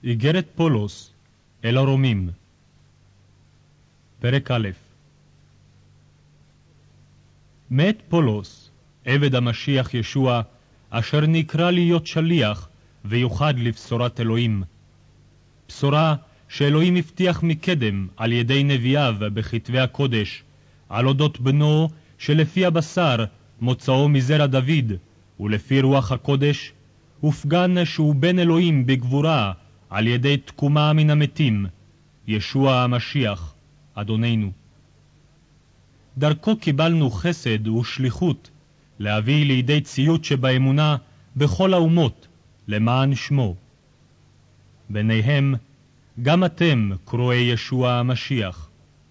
איגרת פולס אל הרומים. פרק א'. מת פולס, עבד המשיח ישוע, אשר נקרא להיות שליח ויוחד לבשורת אלוהים. בשורה שאלוהים הבטיח מקדם על ידי נביאיו בכתבי הקודש, על אודות בנו שלפי הבשר מוצאו מזרע דוד, ולפי רוח הקודש, הופגן שהוא בן אלוהים בגבורה על ידי תקומה מן המתים, ישוע המשיח, אדוננו. דרכו קיבלנו חסד ושליחות להביא לידי ציות שבאמונה בכל האומות, למען שמו. ביניהם גם אתם קרואי ישוע המשיח.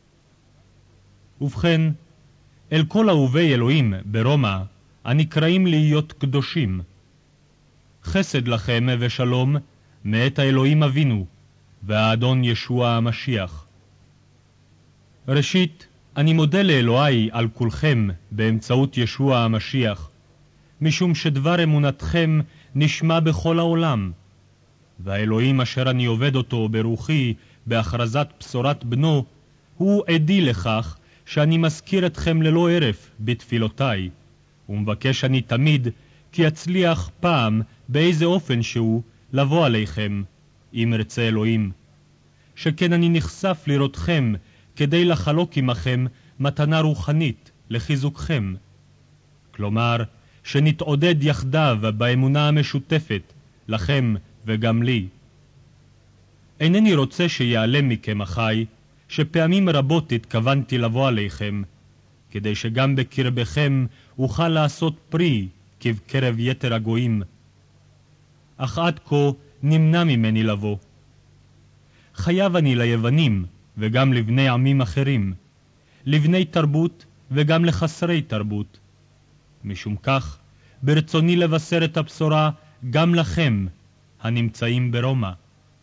ובכן, אל כל אהובי אלוהים ברומא הנקראים להיות קדושים, חסד לכם ושלום מאת האלוהים אבינו והאדון ישוע המשיח. ראשית, אני מודה לאלוהי על כולכם באמצעות ישוע המשיח, משום שדבר אמונתכם נשמע בכל העולם, והאלוהים אשר אני עובד אותו ברוחי בהכרזת בשורת בנו, הוא עדי לכך שאני מזכיר אתכם ללא הרף בתפילותיי, ומבקש אני תמיד כי אצליח פעם באיזה אופן שהוא לבוא עליכם, אם רצה אלוהים. שכן אני נחשף לראותכם כדי לחלוק עמכם מתנה רוחנית לחיזוקכם. כלומר, שנתעודד יחדיו באמונה המשותפת, לכם וגם לי. אינני רוצה שיעלם מכם אחי, שפעמים רבות התכוונתי לבוא עליכם, כדי שגם בקרבכם אוכל לעשות פרי כבקרב יתר הגויים. אך עד כה נמנע ממני לבוא. חייב אני ליוונים וגם לבני עמים אחרים, לבני תרבות וגם לחסרי תרבות. משום כך, ברצוני לבשר את הבשורה גם לכם, הנמצאים ברומא.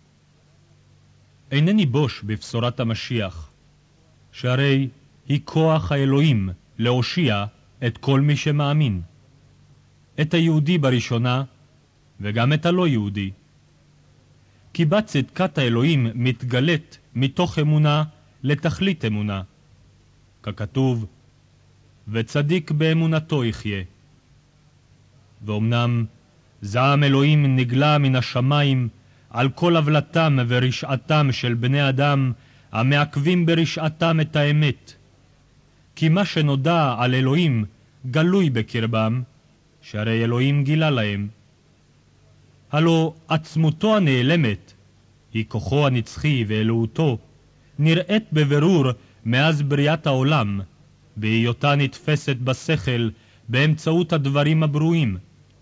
אינני בוש בבשורת המשיח, שהרי היא כוח האלוהים להושיע את כל מי שמאמין, את היהודי בראשונה וגם את הלא יהודי. כי בה צדקת האלוהים מתגלת מתוך אמונה לתכלית אמונה, ככתוב, וצדיק באמונתו יחיה. ואומנם זעם אלוהים נגלה מן השמיים על כל עוולתם ורשעתם של בני אדם המעכבים ברשעתם את האמת. כי מה שנודע על אלוהים גלוי בקרבם, שהרי אלוהים גילה להם. הלא עצמותו הנעלמת, היא כוחו הנצחי ואלוהותו, נראית בבירור מאז בריאת העולם, בהיותה נתפסת בשכל באמצעות הדברים הברואים.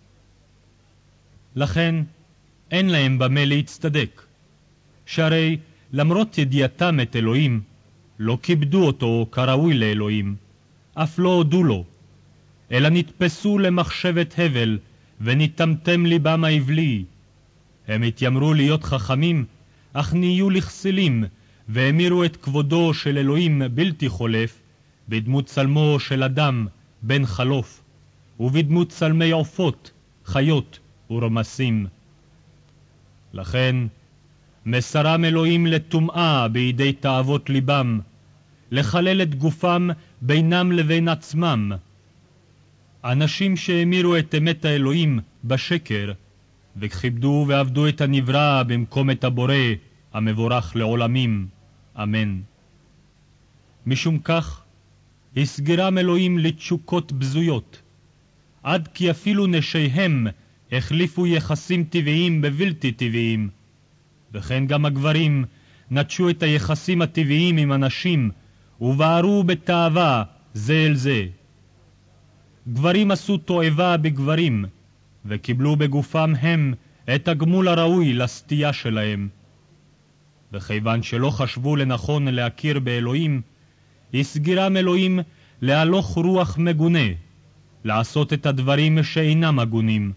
לכן אין להם במה להצטדק, שהרי למרות ידיעתם את אלוהים, לא כיבדו אותו כראוי לאלוהים, אף לא הודו לו, אלא נתפסו למחשבת הבל, ונטמטם ליבם העבלי. הם התיימרו להיות חכמים, אך נהיו לכסילים, והמירו את כבודו של אלוהים בלתי חולף, בדמות צלמו של אדם בן חלוף, ובדמות צלמי עופות, חיות ורמסים. לכן מסרם אלוהים לטומאה בידי תאוות ליבם, לחלל את גופם בינם לבין עצמם. אנשים שהמירו את אמת האלוהים בשקר, וכיבדו ועבדו את הנברא במקום את הבורא המבורך לעולמים. אמן. משום כך הסגרם אלוהים לתשוקות בזויות, עד כי אפילו נשיהם החליפו יחסים טבעיים בבלתי טבעיים, וכן גם הגברים נטשו את היחסים הטבעיים עם הנשים, ובערו בתאווה זה אל זה. גברים עשו תועבה בגברים, וקיבלו בגופם הם את הגמול הראוי לסטייה שלהם. וכיוון שלא חשבו לנכון להכיר באלוהים, הסגירם אלוהים להלוך רוח מגונה, לעשות את הדברים שאינם הגונים.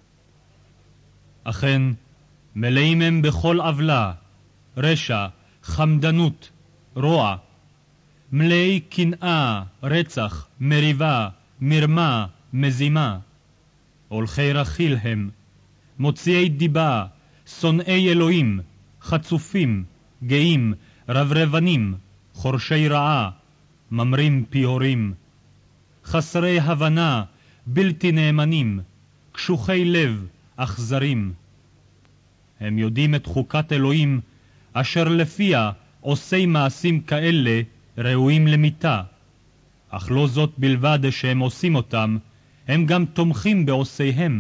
אכן, מלאים הם בכל עוולה, רשע, חמדנות, רוע, מלאי קנאה, רצח, מריבה, מרמה, מזימה. הולכי רכיל הם, מוציאי דיבה, שונאי אלוהים, חצופים, גאים, רברבנים, חורשי רעה, ממרים פיורים, חסרי הבנה, בלתי נאמנים, קשוחי לב, אכזרים. הם יודעים את חוקת אלוהים, אשר לפיה עושי מעשים כאלה ראויים למיתה. אך לא זאת בלבד שהם עושים אותם, הם גם תומכים בעושיהם.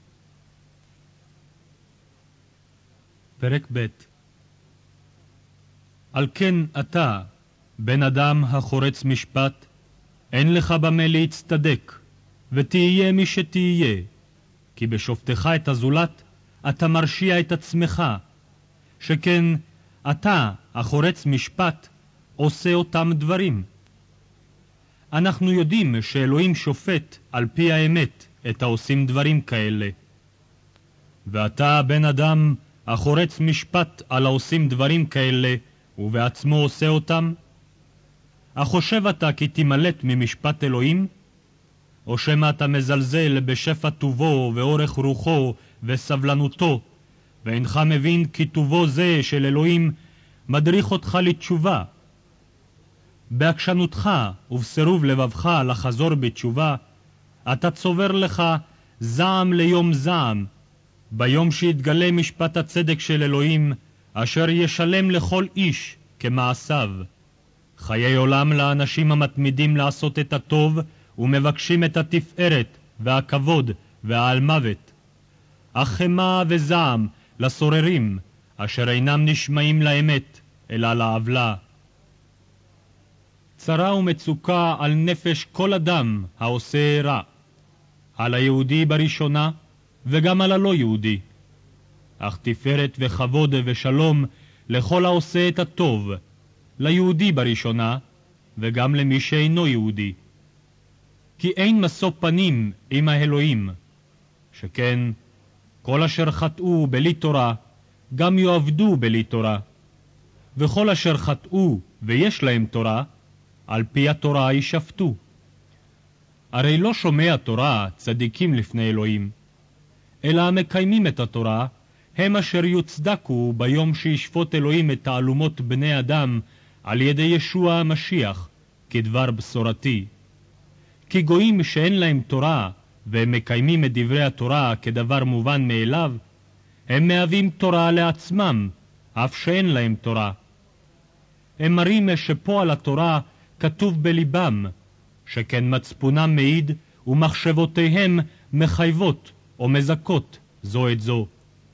פרק ב'. על כן אתה, בן אדם החורץ משפט, אין לך במה להצטדק, ותהיה מי שתהיה, כי בשופטך את הזולת אתה מרשיע את עצמך, שכן אתה, החורץ משפט, עושה אותם דברים. אנחנו יודעים שאלוהים שופט על פי האמת את העושים דברים כאלה. ואתה, בן אדם, החורץ משפט על העושים דברים כאלה, ובעצמו עושה אותם? החושב אתה כי תימלט ממשפט אלוהים? או שמה אתה מזלזל בשפע טובו ואורך רוחו וסבלנותו, ואינך מבין כי טובו זה של אלוהים מדריך אותך לתשובה? בעקשנותך ובסירוב לבבך לחזור בתשובה, אתה צובר לך זעם ליום זעם, ביום שיתגלה משפט הצדק של אלוהים, אשר ישלם לכל איש כמעשיו. חיי עולם לאנשים המתמידים לעשות את הטוב, ומבקשים את התפארת והכבוד והעל מוות. אך חמה וזעם לסוררים, אשר אינם נשמעים לאמת, אלא לעוולה. צרה ומצוקה על נפש כל אדם העושה רע, על היהודי בראשונה וגם על הלא יהודי. אך תפארת וכבוד ושלום לכל העושה את הטוב, ליהודי בראשונה וגם למי שאינו יהודי. כי אין משוא פנים עם האלוהים, שכן כל אשר חטאו בלי תורה גם יעבדו בלי תורה, וכל אשר חטאו ויש להם תורה, על פי התורה ישפטו. הרי לא שומע תורה צדיקים לפני אלוהים, אלא המקיימים את התורה הם אשר יוצדקו ביום שישפוט אלוהים את תעלומות בני אדם על ידי ישוע המשיח, כדבר בשורתי. כי גויים שאין להם תורה והם מקיימים את דברי התורה כדבר מובן מאליו, הם מהווים תורה לעצמם, אף שאין להם תורה. הם מראים שפועל התורה כתוב בליבם, שכן מצפונם מעיד ומחשבותיהם מחייבות או מזכות זו את זו.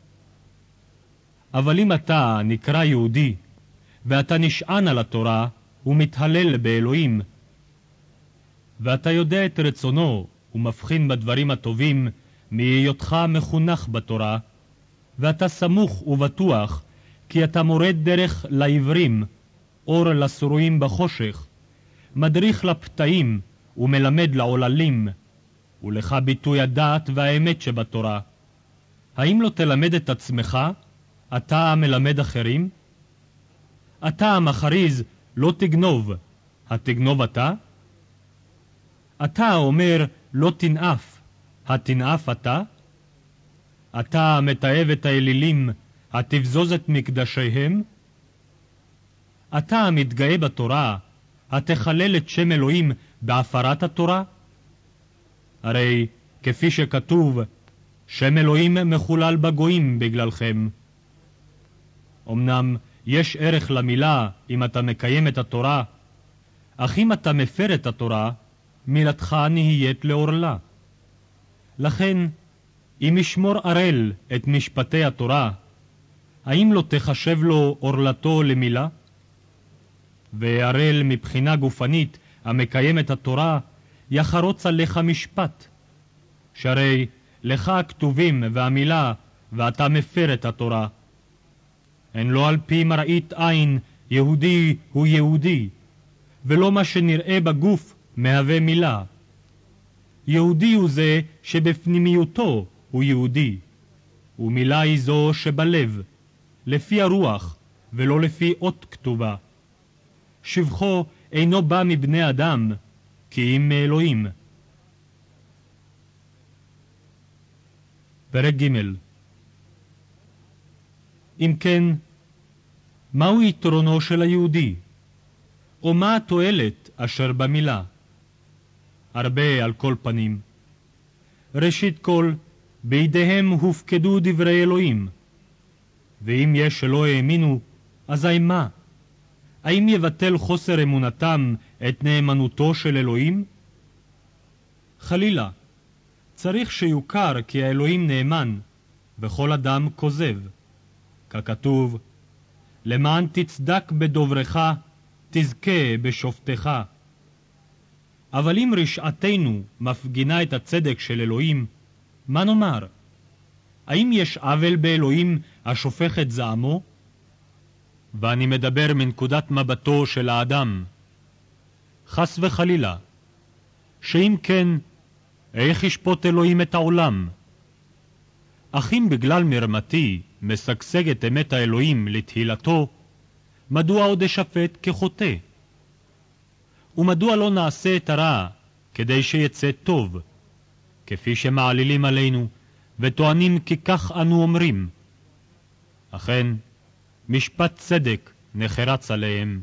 אבל אם אתה נקרא יהודי, ואתה נשען על התורה ומתהלל באלוהים, ואתה יודע את רצונו ומבחין בדברים הטובים מהיותך מחונך בתורה, ואתה סמוך ובטוח כי אתה מורד דרך לעברים, אור לסרועים בחושך, מדריך לפתאים ומלמד לעוללים, ולך ביטוי הדעת והאמת שבתורה. האם לא תלמד את עצמך, אתה מלמד אחרים? אתה המכריז לא תגנוב, התגנוב אתה? אתה אומר לא תנאף, התנאף אתה? אתה מתעב את האלילים, התבזוז את מקדשיהם? אתה המתגאה בתורה, התחלל את שם אלוהים בהפרת התורה? הרי כפי שכתוב, שם אלוהים מחולל בגויים בגללכם. אמנם יש ערך למילה אם אתה מקיים את התורה, אך אם אתה מפר את התורה, מילתך נהיית לעורלה. לכן, אם ישמור ערל את משפטי התורה, האם לא תחשב לו עורלתו למילה? וערל מבחינה גופנית המקיים את התורה, יחרוץ עליך משפט, שהרי לך הכתובים והמילה, ואתה מפר את התורה. הן לא על פי מראית עין יהודי הוא יהודי, ולא מה שנראה בגוף מהווה מילה. יהודי הוא זה שבפנימיותו הוא יהודי, ומילה היא זו שבלב, לפי הרוח ולא לפי אות כתובה. שבחו אינו בא מבני אדם, כי אם מאלוהים. פרק ג'. אם כן, מהו יתרונו של היהודי? או מה התועלת אשר במילה? הרבה על כל פנים. ראשית כל, בידיהם הופקדו דברי אלוהים. ואם יש שלא האמינו, אזי מה? האם יבטל חוסר אמונתם את נאמנותו של אלוהים? חלילה, צריך שיוכר כי האלוהים נאמן, וכל אדם כוזב. ככתוב, למען תצדק בדוברך, תזכה בשופטך. אבל אם רשעתנו מפגינה את הצדק של אלוהים, מה נאמר? האם יש עוול באלוהים השופך את זעמו? ואני מדבר מנקודת מבטו של האדם. חס וחלילה, שאם כן, איך ישפוט אלוהים את העולם? אך אם בגלל מרמתי משגשגת אמת האלוהים לתהילתו, מדוע עוד אשפט כחוטא? ומדוע לא נעשה את הרע כדי שיצא טוב, כפי שמעלילים עלינו וטוענים כי כך אנו אומרים? אכן, משפט צדק נחרץ עליהם.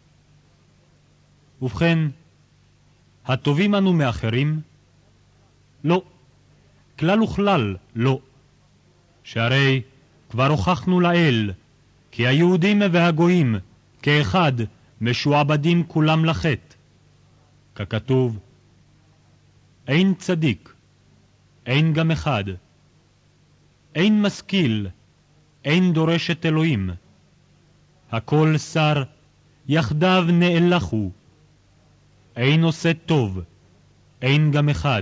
ובכן, הטובים אנו מאחרים? לא, כלל וכלל לא. שהרי כבר הוכחנו לאל, כי היהודים והגויים כאחד משועבדים כולם לחטא. ככתוב, אין צדיק, אין גם אחד. אין משכיל, אין דורש את אלוהים. הכל שר, יחדיו נאלחו. אין עושה טוב, אין גם אחד.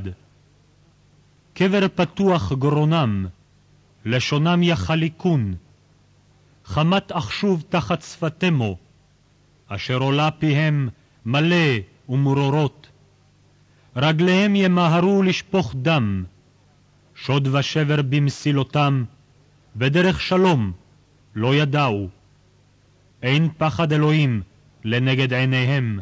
קבר פתוח גרונם, לשונם יחליקון. חמת אחשוב תחת שפתמו, אשר עולה פיהם מלא ומרורות. רגליהם ימהרו לשפוך דם, שוד ושבר במסילותם, ודרך שלום לא ידעו. אין פחד אלוהים לנגד עיניהם.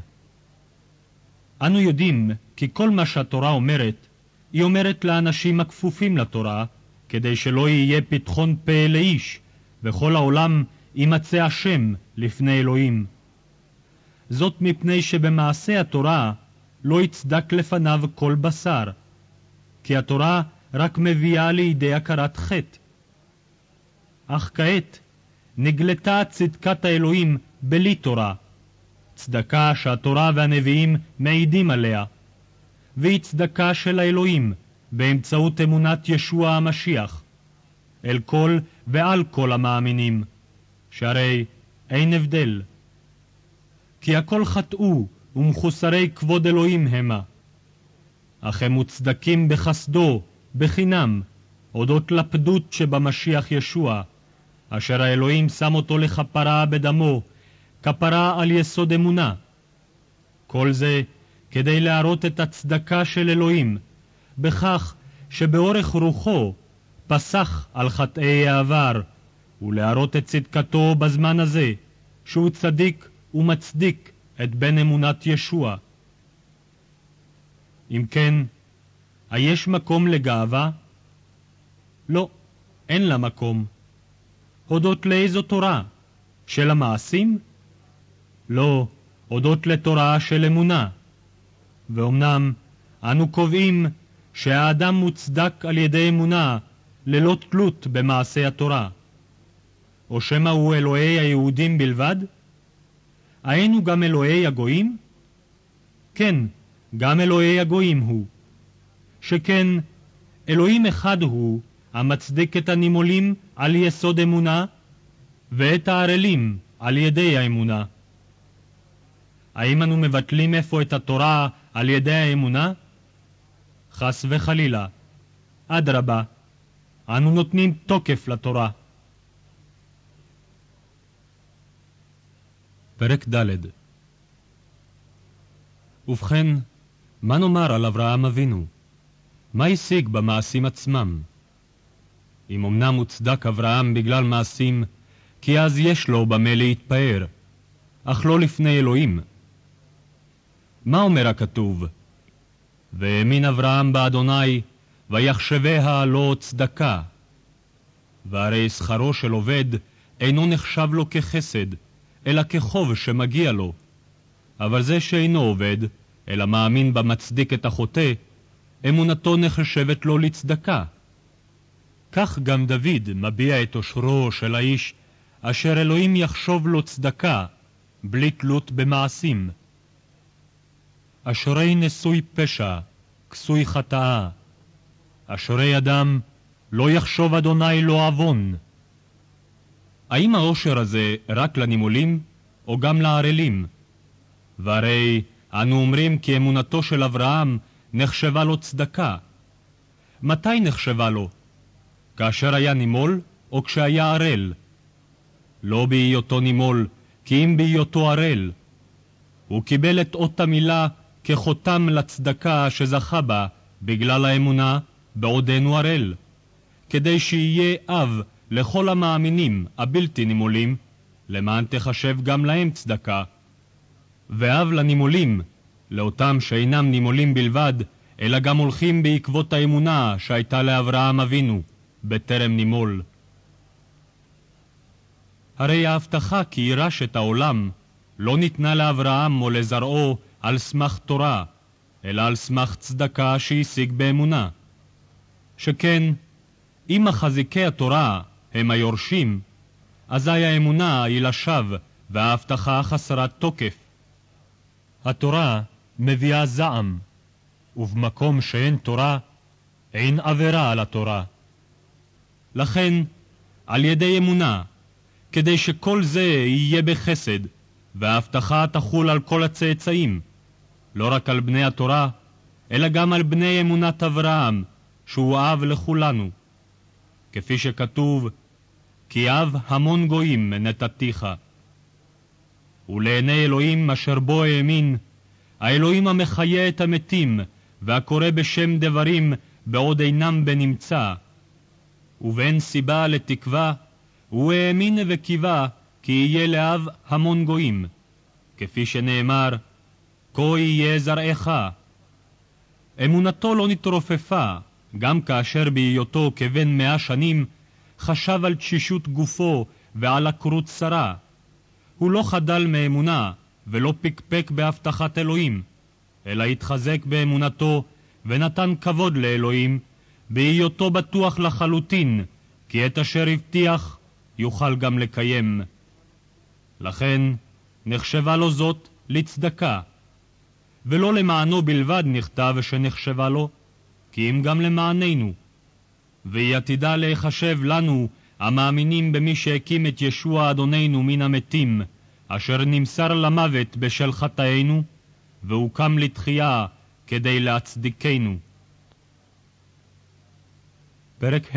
אנו יודעים כי כל מה שהתורה אומרת, היא אומרת לאנשים הכפופים לתורה, כדי שלא יהיה פתחון פה לאיש, וכל העולם יימצא השם לפני אלוהים. זאת מפני שבמעשה התורה לא יצדק לפניו כל בשר, כי התורה רק מביאה לידי הכרת חטא. אך כעת נגלתה צדקת האלוהים בלי תורה, צדקה שהתורה והנביאים מעידים עליה, והיא צדקה של האלוהים באמצעות אמונת ישוע המשיח, אל כל ועל כל המאמינים, שהרי אין הבדל. כי הכל חטאו ומחוסרי כבוד אלוהים המה, אך הם מוצדקים בחסדו, בחינם, הודות לפדות שבמשיח ישוע, אשר האלוהים שם אותו לכפרה בדמו, כפרה על יסוד אמונה. כל זה כדי להראות את הצדקה של אלוהים, בכך שבאורך רוחו פסח על חטאי העבר, ולהראות את צדקתו בזמן הזה, שהוא צדיק ומצדיק את בן אמונת ישוע. אם כן, היש מקום לגאווה? לא, אין לה מקום. הודות לאיזו תורה? של המעשים? לא, הודות לתורה של אמונה. ואומנם אנו קובעים שהאדם מוצדק על ידי אמונה ללא תלות במעשה התורה. או שמא הוא אלוהי היהודים בלבד? היינו גם אלוהי הגויים? כן, גם אלוהי הגויים הוא. שכן אלוהים אחד הוא המצדיק את הנימולים על יסוד אמונה, ואת הערלים על ידי האמונה. האם אנו מבטלים אפוא את התורה על ידי האמונה? חס וחלילה. אדרבה, אנו נותנים תוקף לתורה. פרק ד'. ובכן, מה נאמר על אברהם אבינו? מה השיג במעשים עצמם? אם אמנם מוצדק אברהם בגלל מעשים, כי אז יש לו במה להתפאר, אך לא לפני אלוהים. מה אומר הכתוב? והאמין אברהם באדוני, ויחשביה לו צדקה. והרי שכרו של עובד אינו נחשב לו כחסד, אלא כחוב שמגיע לו. אבל זה שאינו עובד, אלא מאמין במצדיק את החוטא, אמונתו נחשבת לו לצדקה. כך גם דוד מביע את אושרו של האיש, אשר אלוהים יחשוב לו צדקה, בלי תלות במעשים. אשרי נשוי פשע, כסוי חטאה. אשרי אדם, לא יחשוב אדוני לא עוון. האם האושר הזה רק לנימולים, או גם לערלים? והרי אנו אומרים כי אמונתו של אברהם נחשבה לו צדקה. מתי נחשבה לו? כאשר היה נימול, או כשהיה ערל? לא בהיותו נימול, כי אם בהיותו ערל. הוא קיבל את אות המילה כחותם לצדקה שזכה בה בגלל האמונה בעודנו ערל, כדי שיהיה אב לכל המאמינים הבלתי נימולים, למען תחשב גם להם צדקה. ואב לנימולים, לאותם שאינם נימולים בלבד, אלא גם הולכים בעקבות האמונה שהייתה לאברהם אבינו, בטרם נימול. הרי ההבטחה כי יירש את העולם לא ניתנה לאברהם או לזרעו על סמך תורה, אלא על סמך צדקה שהשיג באמונה. שכן, אם מחזיקי התורה הם היורשים, אזי האמונה היא לשווא וההבטחה חסרת תוקף. התורה מביאה זעם, ובמקום שאין תורה, אין עבירה על התורה. לכן, על ידי אמונה, כדי שכל זה יהיה בחסד, וההבטחה תחול על כל הצאצאים, לא רק על בני התורה, אלא גם על בני אמונת אברהם, שהוא אב לכולנו. כפי שכתוב, כי אב המון גויים נתתיך. ולעיני אלוהים אשר בו האמין, האלוהים המחיה את המתים, והקורא בשם דברים בעוד אינם בנמצא. ובאין סיבה לתקווה, הוא האמין וקיווה כי יהיה לאב המון גויים, כפי שנאמר, כה יהיה זרעך. אמונתו לא נתרופפה, גם כאשר בהיותו כבן 100 שנים, חשב על תשישות גופו ועל עקרות שרה. הוא לא חדל מאמונה ולא פקפק בהבטחת אלוהים, אלא התחזק באמונתו ונתן כבוד לאלוהים, בהיותו בטוח לחלוטין, כי את אשר הבטיח יוכל גם לקיים. לכן נחשבה לו זאת לצדקה, ולא למענו בלבד נכתב שנחשבה לו, כי אם גם למעננו. והיא עתידה להיחשב לנו, המאמינים במי שהקים את ישוע אדוננו מן המתים, אשר נמסר למוות בשל חטאינו, והוקם לתחייה כדי להצדיקנו. פרק ה'.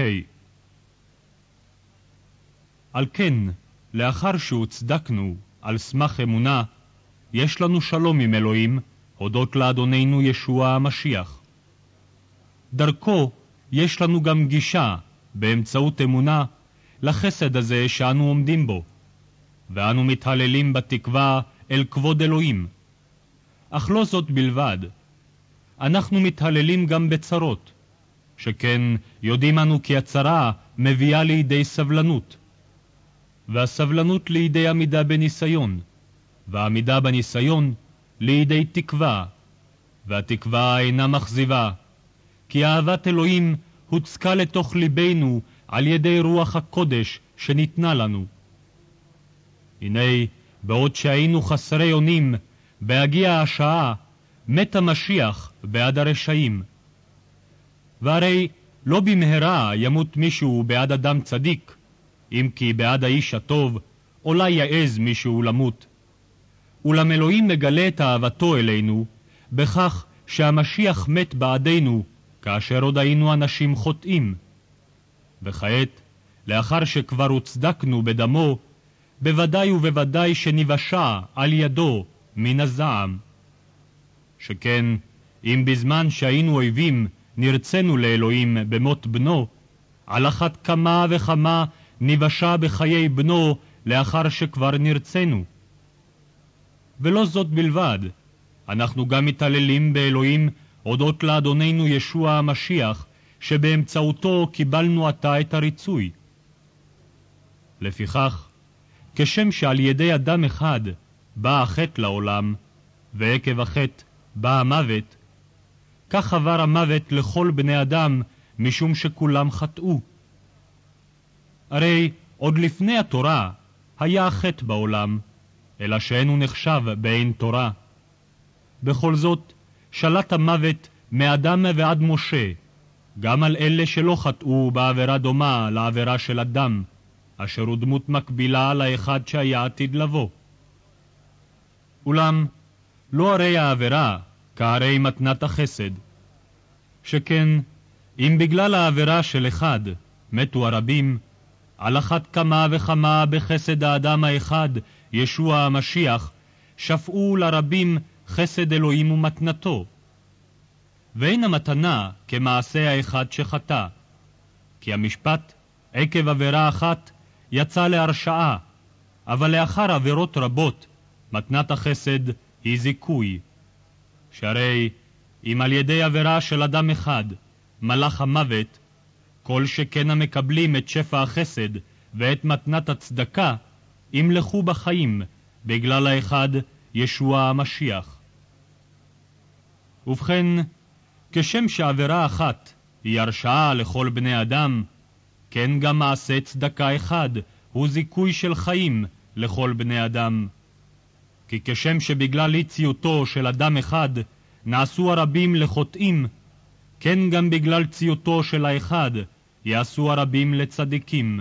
על כן, לאחר שהוצדקנו על סמך אמונה, יש לנו שלום עם אלוהים, הודות לאדוננו ישוע המשיח. דרכו יש לנו גם גישה, באמצעות אמונה, לחסד הזה שאנו עומדים בו, ואנו מתהללים בתקווה אל כבוד אלוהים. אך לא זאת בלבד, אנחנו מתהללים גם בצרות, שכן יודעים אנו כי הצרה מביאה לידי סבלנות, והסבלנות לידי עמידה בניסיון, והעמידה בניסיון לידי תקווה, והתקווה אינה מכזיבה, כי אהבת אלוהים הוצקה לתוך ליבנו על ידי רוח הקודש שניתנה לנו. הנה, בעוד שהיינו חסרי אונים, בהגיע השעה, מת המשיח בעד הרשעים. והרי לא במהרה ימות מישהו בעד אדם צדיק, אם כי בעד האיש הטוב אולי יעז מישהו למות. אולם אלוהים מגלה את אהבתו אלינו, בכך שהמשיח מת בעדנו, כאשר עוד היינו אנשים חוטאים. וכעת, לאחר שכבר הוצדקנו בדמו, בוודאי ובוודאי שנבשע על ידו מן הזעם. שכן, אם בזמן שהיינו אויבים נרצנו לאלוהים במות בנו, על אחת כמה וכמה נבשע בחיי בנו לאחר שכבר נרצנו. ולא זאת בלבד, אנחנו גם מתעללים באלוהים הודות לאדוננו ישוע המשיח, שבאמצעותו קיבלנו עתה את הריצוי. לפיכך, כשם שעל ידי אדם אחד בא החטא לעולם, ועקב החטא בא המוות, כך עבר המוות לכל בני אדם, משום שכולם חטאו. הרי עוד לפני התורה היה החטא בעולם, אלא שאין הוא נחשב בעין תורה. בכל זאת, שלט המוות מאדם ועד משה, גם על אלה שלא חטאו בעבירה דומה לעבירה של אדם, אשר הוא דמות מקבילה לאחד שהיה עתיד לבוא. אולם, לא הרי העבירה כהרי מתנת החסד. שכן, אם בגלל העבירה של אחד מתו הרבים, על אחת כמה וכמה בחסד האדם האחד, ישוע המשיח, שפעו לרבים חסד אלוהים ומתנתו. ואין המתנה כמעשה האחד שחטא, כי המשפט עקב עבירה אחת יצא להרשעה, אבל לאחר עבירות רבות מתנת החסד היא זיכוי. שהרי אם על ידי עבירה של אדם אחד מלך המוות, כל שכן המקבלים את שפע החסד ואת מתנת הצדקה, ימלכו בחיים בגלל האחד ישוע המשיח. ובכן, כשם שעבירה אחת היא הרשעה לכל בני אדם, כן גם מעשה צדקה אחד הוא זיכוי של חיים לכל בני אדם. כי כשם שבגלל אי-ציותו של אדם אחד נעשו הרבים לחוטאים, כן גם בגלל ציותו של האחד יעשו הרבים לצדיקים.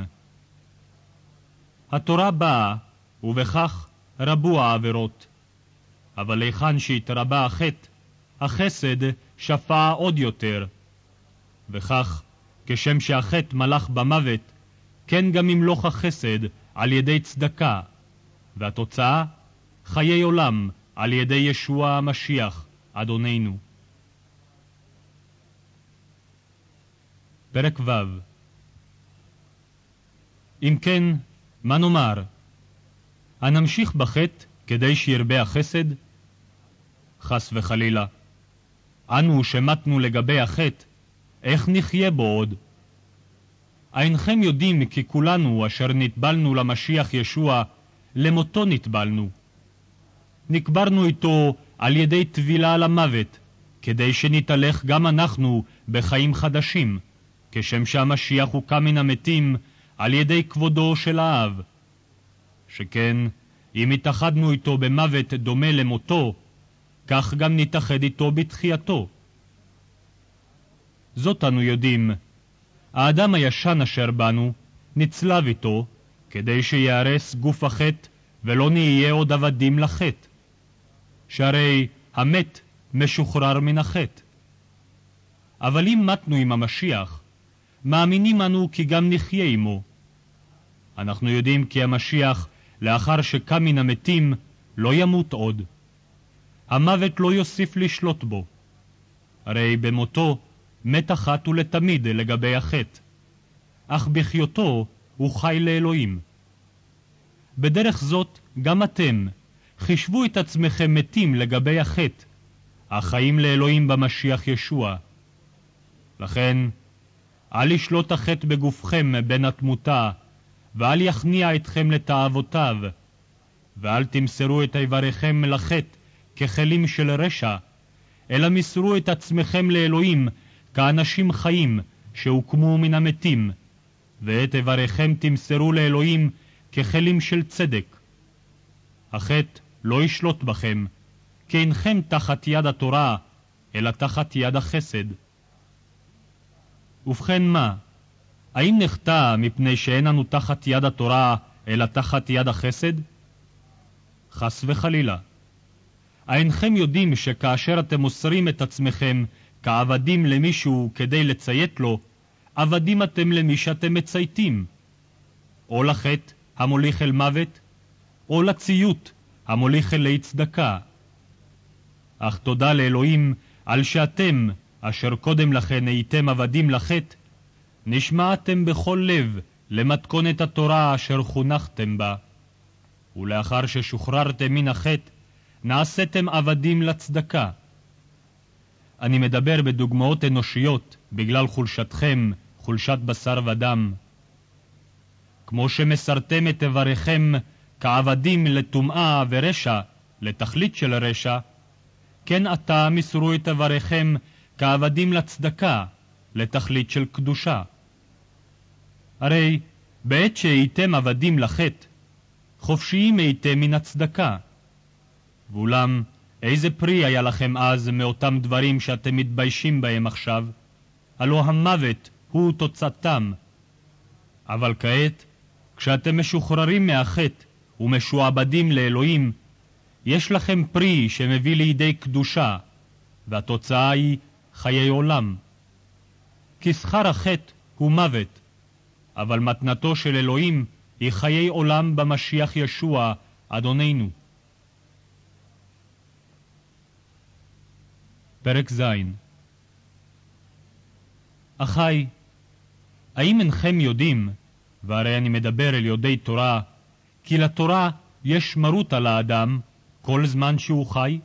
התורה באה, ובכך רבו העבירות. אבל היכן שהתרבה החטא, החסד שפע עוד יותר. וכך, כשם שהחטא מלך במוות, כן גם ימלוך החסד על ידי צדקה, והתוצאה, חיי עולם על ידי ישוע המשיח, אדוננו. פרק ו'. אם כן, מה נאמר? הנמשיך בחטא כדי שירבה החסד? חס וחלילה. אנו שמתנו לגבי החטא, איך נחיה בו עוד? אינכם יודעים כי כולנו אשר נטבלנו למשיח ישוע, למותו נטבלנו. נקברנו איתו על ידי טבילה למוות, כדי שנתהלך גם אנחנו בחיים חדשים, כשם שהמשיח הוקם מן המתים על ידי כבודו של האב. שכן, אם התאחדנו איתו במוות דומה למותו, כך גם נתאחד איתו בתחייתו. זאת אנו יודעים, האדם הישן אשר בנו נצלב איתו, כדי שיערס גוף החטא ולא נהיה עוד עבדים לחטא. שהרי המת משוחרר מן החטא. אבל אם מתנו עם המשיח, מאמינים אנו כי גם נחיה עמו. אנחנו יודעים כי המשיח, לאחר שקם מן המתים, לא ימות עוד. המוות לא יוסיף לשלוט בו. הרי במותו מת אחת ולתמיד לגבי החטא, אך בחיותו הוא חי לאלוהים. בדרך זאת גם אתם חישבו את עצמכם מתים לגבי החטא, החיים לאלוהים במשיח ישוע. לכן, אל ישלוט החטא בגופכם בין התמותה, ואל יכניע אתכם לתאוותיו, ואל תמסרו את איבריכם לחטא ככלים של רשע, אלא מסרו את עצמכם לאלוהים כאנשים חיים שהוקמו מן המתים, ואת איבריכם תמסרו לאלוהים ככלים של צדק. החטא לא ישלוט בכם, כי אינכם תחת יד התורה, אלא תחת יד החסד. ובכן מה? האם נחטא מפני שאין אנו תחת יד התורה, אלא תחת יד החסד? חס וחלילה. אינכם יודעים שכאשר אתם מוסרים את עצמכם כעבדים למישהו כדי לציית לו, עבדים אתם למי שאתם מצייתים, או לחטא המוליך אל מוות, או לציות המוליך אלי צדקה. אך תודה לאלוהים על שאתם, אשר קודם לכן הייתם עבדים לחטא, נשמעתם בכל לב למתכונת התורה אשר חונכתם בה, ולאחר ששוחררתם מן החטא, נעשיתם עבדים לצדקה. אני מדבר בדוגמאות אנושיות בגלל חולשתכם, חולשת בשר ודם. כמו שמסרתם את איבריכם כעבדים לטומאה ורשע, לתכלית של רשע, כן עתה מסרו את איבריכם כעבדים לצדקה, לתכלית של קדושה. הרי בעת שהייתם עבדים לחטא, חופשיים הייתם מן הצדקה. ואולם, איזה פרי היה לכם אז מאותם דברים שאתם מתביישים בהם עכשיו? הלא המוות הוא תוצאתם. אבל כעת, כשאתם משוחררים מהחטא ומשועבדים לאלוהים, יש לכם פרי שמביא לידי קדושה, והתוצאה היא חיי עולם. כי שכר החטא הוא מוות, אבל מתנתו של אלוהים היא חיי עולם במשיח ישוע, אדוננו. פרק ז'. אחי, האם אינכם יודעים, והרי אני מדבר אל יודעי תורה, כי לתורה יש מרות על האדם כל זמן שהוא חי?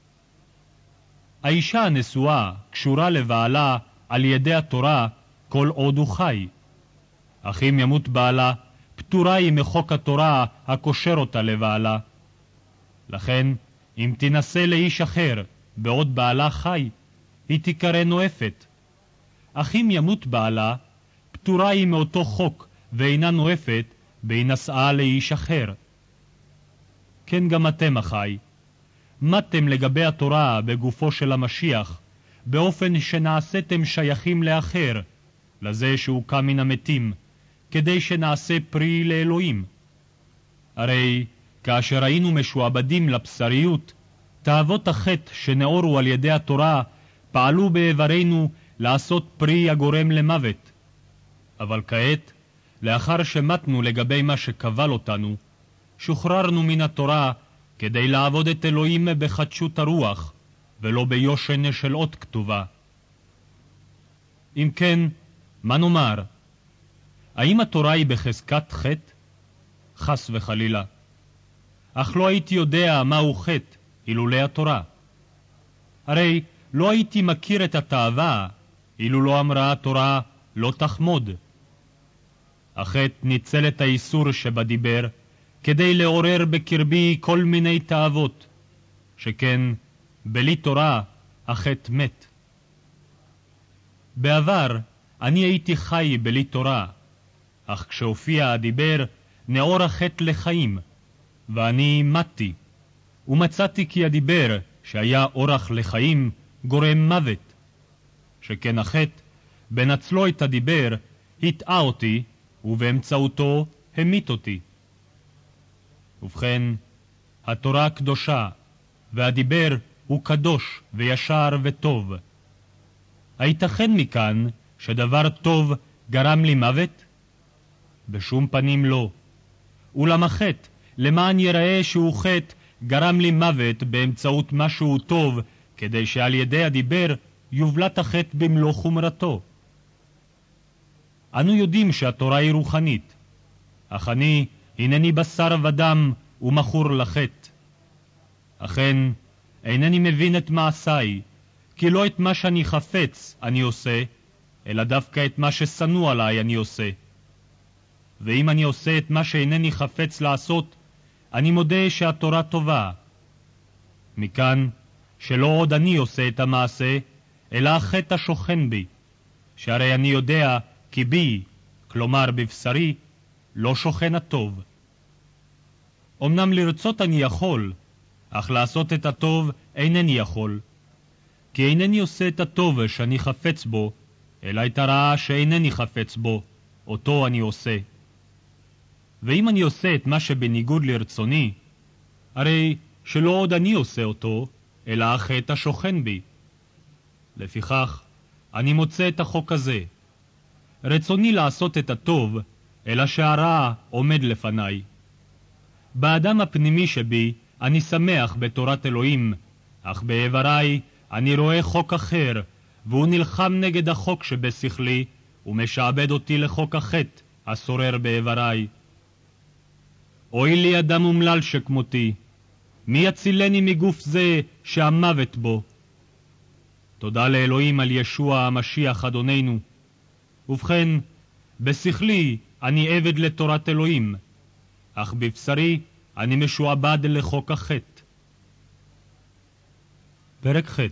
האישה הנשואה קשורה לבעלה על ידי התורה כל עוד הוא חי. אך אם ימות בעלה, פטורה היא מחוק התורה הקושר אותה לבעלה. לכן, אם תנסה לאיש אחר בעוד בעלה חי, היא תיקרא נואפת. אך אם ימות בעלה, פטורה היא מאותו חוק ואינה נואפת בהינשאה לאיש אחר. כן גם אתם, אחי, מתם לגבי התורה בגופו של המשיח, באופן שנעשיתם שייכים לאחר, לזה שהוא קם מן המתים, כדי שנעשה פרי לאלוהים. הרי כאשר היינו משועבדים לבשריות, תאוות החטא שנאורו על ידי התורה פעלו באיברנו לעשות פרי הגורם למוות. אבל כעת, לאחר שמתנו לגבי מה שקבל אותנו, שוחררנו מן התורה כדי לעבוד את אלוהים בחדשות הרוח, ולא ביושן של אות כתובה. אם כן, מה נאמר? האם התורה היא בחזקת חטא? חס וחלילה. אך לא הייתי יודע מהו חטא אילולא התורה. הרי לא הייתי מכיר את התאווה אילו לא אמרה התורה לא תחמוד. החטא ניצל את האיסור שבדיבר כדי לעורר בקרבי כל מיני תאוות, שכן בלי תורה החטא מת. בעבר אני הייתי חי בלי תורה, אך כשהופיע הדיבר נאור החטא לחיים, ואני מתי, ומצאתי כי הדיבר שהיה אורח לחיים גורם מוות, שכן החטא בנצלו את הדיבר הטעה אותי, ובאמצעותו המית אותי. ובכן, התורה קדושה, והדיבר הוא קדוש וישר וטוב. הייתכן מכאן שדבר טוב גרם לי מוות? בשום פנים לא. אולם החטא, למען יראה שהוא חטא, גרם לי מוות באמצעות משהו טוב, כדי שעל ידי הדיבר יובלט החטא במלוא חומרתו. אנו יודעים שהתורה היא רוחנית, אך אני הנני בשר ודם ומכור לחטא. אכן, אינני מבין את מעשיי, כי לא את מה שאני חפץ אני עושה, אלא דווקא את מה ששנוא עליי אני עושה. ואם אני עושה את מה שאינני חפץ לעשות, אני מודה שהתורה טובה. מכאן שלא עוד אני עושה את המעשה, אלא החטא השוכן בי, שהרי אני יודע כי בי, כלומר בבשרי, לא שוכן הטוב. אמנם לרצות אני יכול, אך לעשות את הטוב אינני יכול. כי אינני עושה את הטוב שאני חפץ בו, אלא את הרעה שאינני חפץ בו, אותו אני עושה. ואם אני עושה את מה שבניגוד לרצוני, הרי שלא עוד אני עושה אותו, אלא החטא השוכן בי. לפיכך, אני מוצא את החוק הזה. רצוני לעשות את הטוב, אלא שהרע עומד לפניי. באדם הפנימי שבי אני שמח בתורת אלוהים, אך באיבריי אני רואה חוק אחר, והוא נלחם נגד החוק שבשכלי, ומשעבד אותי לחוק החטא השורר באיבריי. אוי לי אדם אומלל שכמותי, מי יצילני מגוף זה שהמוות בו? תודה לאלוהים על ישוע המשיח אדוננו. ובכן, בשכלי אני עבד לתורת אלוהים, אך בבשרי אני משועבד לחוק החטא. פרק ח'.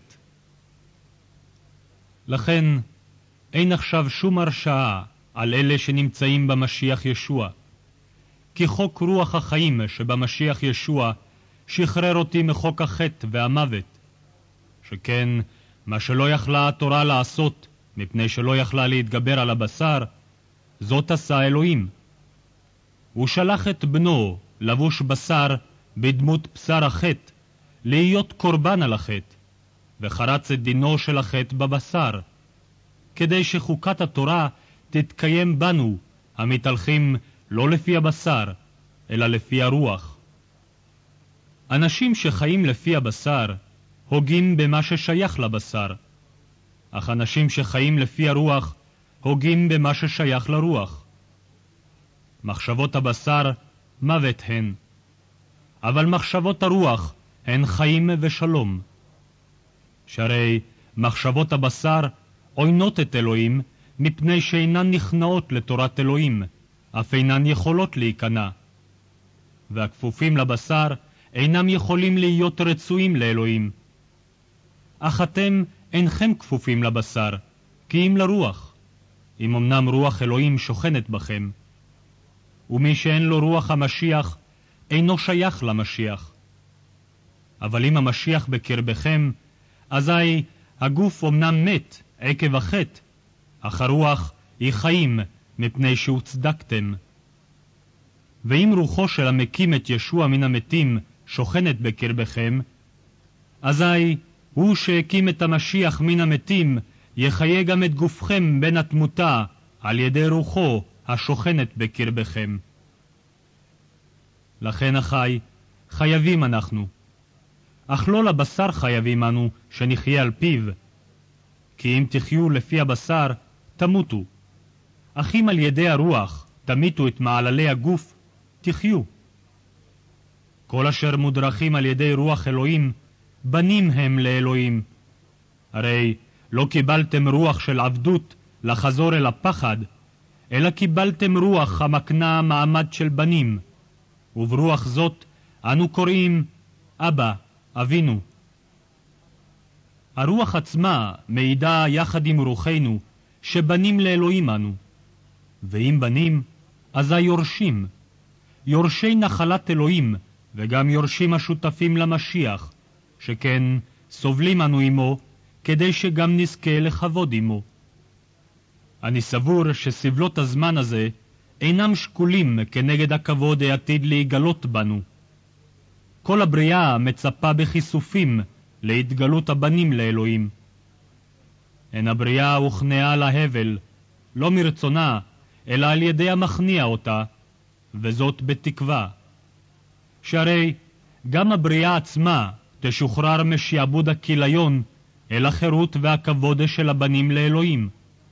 לכן אין עכשיו שום הרשעה על אלה שנמצאים במשיח ישוע, כי חוק רוח החיים שבמשיח ישוע שחרר אותי מחוק החטא והמוות, שכן מה שלא יכלה התורה לעשות, מפני שלא יכלה להתגבר על הבשר, זאת עשה אלוהים. הוא שלח את בנו, לבוש בשר, בדמות בשר החטא, להיות קורבן על החטא, וחרץ את דינו של החטא בבשר, כדי שחוקת התורה תתקיים בנו, המתהלכים לא לפי הבשר, אלא לפי הרוח. אנשים שחיים לפי הבשר, הוגים במה ששייך לבשר, אך אנשים שחיים לפי הרוח, הוגים במה ששייך לרוח. מחשבות הבשר מוות הן, אבל מחשבות הרוח הן חיים ושלום. שהרי מחשבות הבשר עוינות את אלוהים, מפני שאינן נכנעות לתורת אלוהים, אף אינן יכולות להיכנע. והכפופים לבשר אינם יכולים להיות רצויים לאלוהים. אך אתם אינכם כפופים לבשר, כי אם לרוח, אם אמנם רוח אלוהים שוכנת בכם. ומי שאין לו רוח המשיח, אינו שייך למשיח. אבל אם המשיח בקרבכם, אזי הגוף אמנם מת עקב החטא, אך הרוח היא חיים מפני שהוצדקתם. ואם רוחו של המקים את ישוע מן המתים שוכנת בקרבכם, אזי הוא שהקים את המשיח מן המתים יחיה גם את גופכם בין התמותה על ידי רוחו השוכנת בקרבכם. לכן אחי, חייבים אנחנו, אך לא לבשר חייבים אנו שנחיה על פיו, כי אם תחיו לפי הבשר תמותו, אך אם על ידי הרוח תמיתו את מעללי הגוף, תחיו. כל אשר מודרכים על ידי רוח אלוהים, בנים הם לאלוהים. הרי לא קיבלתם רוח של עבדות לחזור אל הפחד, אלא קיבלתם רוח המקנה מעמד של בנים, וברוח זאת אנו קוראים אבא, אבינו. הרוח עצמה מעידה יחד עם רוחנו שבנים לאלוהים אנו, ואם בנים, אזי יורשים, יורשי נחלת אלוהים, וגם יורשים השותפים למשיח, שכן סובלים אנו עמו, כדי שגם נזכה לכבוד עמו. אני סבור שסבלות הזמן הזה אינם שקולים כנגד הכבוד העתיד להיגלות בנו. כל הבריאה מצפה בכיסופים להתגלות הבנים לאלוהים. אין הבריאה הוכנעה להבל, לא מרצונה, אלא על ידי המכניע אותה, וזאת בתקווה. שהרי גם הבריאה עצמה תשוחרר משעבוד הכיליון אל החירות והכבוד של הבנים לאלוהים.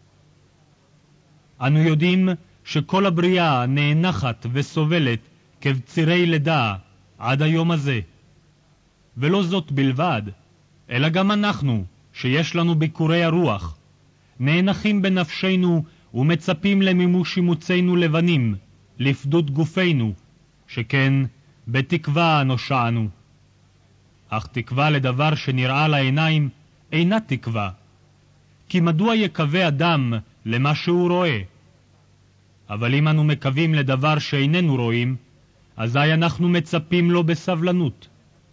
אנו יודעים שכל הבריאה נאנחת וסובלת כבצירי לידה עד היום הזה. ולא זאת בלבד, אלא גם אנחנו, שיש לנו ביקורי הרוח, נאנחים בנפשנו ומצפים למימוש אימוצינו לבנים, לפדות גופנו, שכן בתקווה נושענו. אך תקווה לדבר שנראה לעיניים אינה תקווה, כי מדוע יקווה אדם למה שהוא רואה? אבל אם אנו מקווים לדבר שאיננו רואים, אזי אנחנו מצפים לו בסבלנות.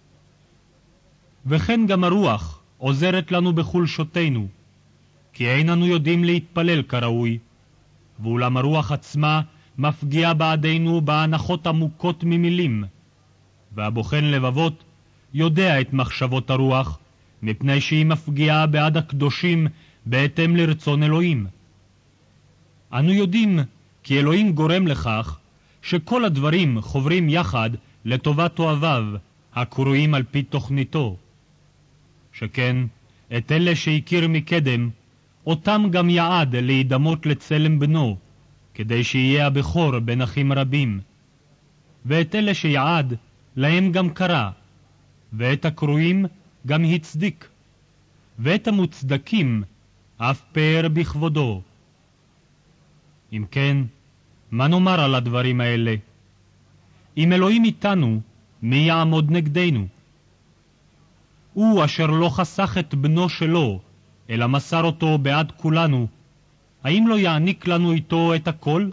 וכן גם הרוח עוזרת לנו בחולשותנו, כי אין אנו יודעים להתפלל כראוי, ואולם הרוח עצמה מפגיעה בעדינו בהנחות עמוקות ממילים, והבוחן לבבות יודע את מחשבות הרוח, מפני שהיא מפגיעה בעד הקדושים בהתאם לרצון אלוהים. אנו יודעים כי אלוהים גורם לכך שכל הדברים חוברים יחד לטובת אוהביו, הקרויים על פי תוכניתו. שכן את אלה שהכיר מקדם, אותם גם יעד להידמות לצלם בנו, כדי שיהיה הבכור בין אחים רבים. ואת אלה שיעד, להם גם קרא, ואת הקרויים גם הצדיק, ואת המוצדקים אף פאר בכבודו. אם כן, מה נאמר על הדברים האלה? אם אלוהים איתנו, מי יעמוד נגדנו? הוא אשר לא חסך את בנו שלו, אלא מסר אותו בעד כולנו, האם לא יעניק לנו איתו את הכל?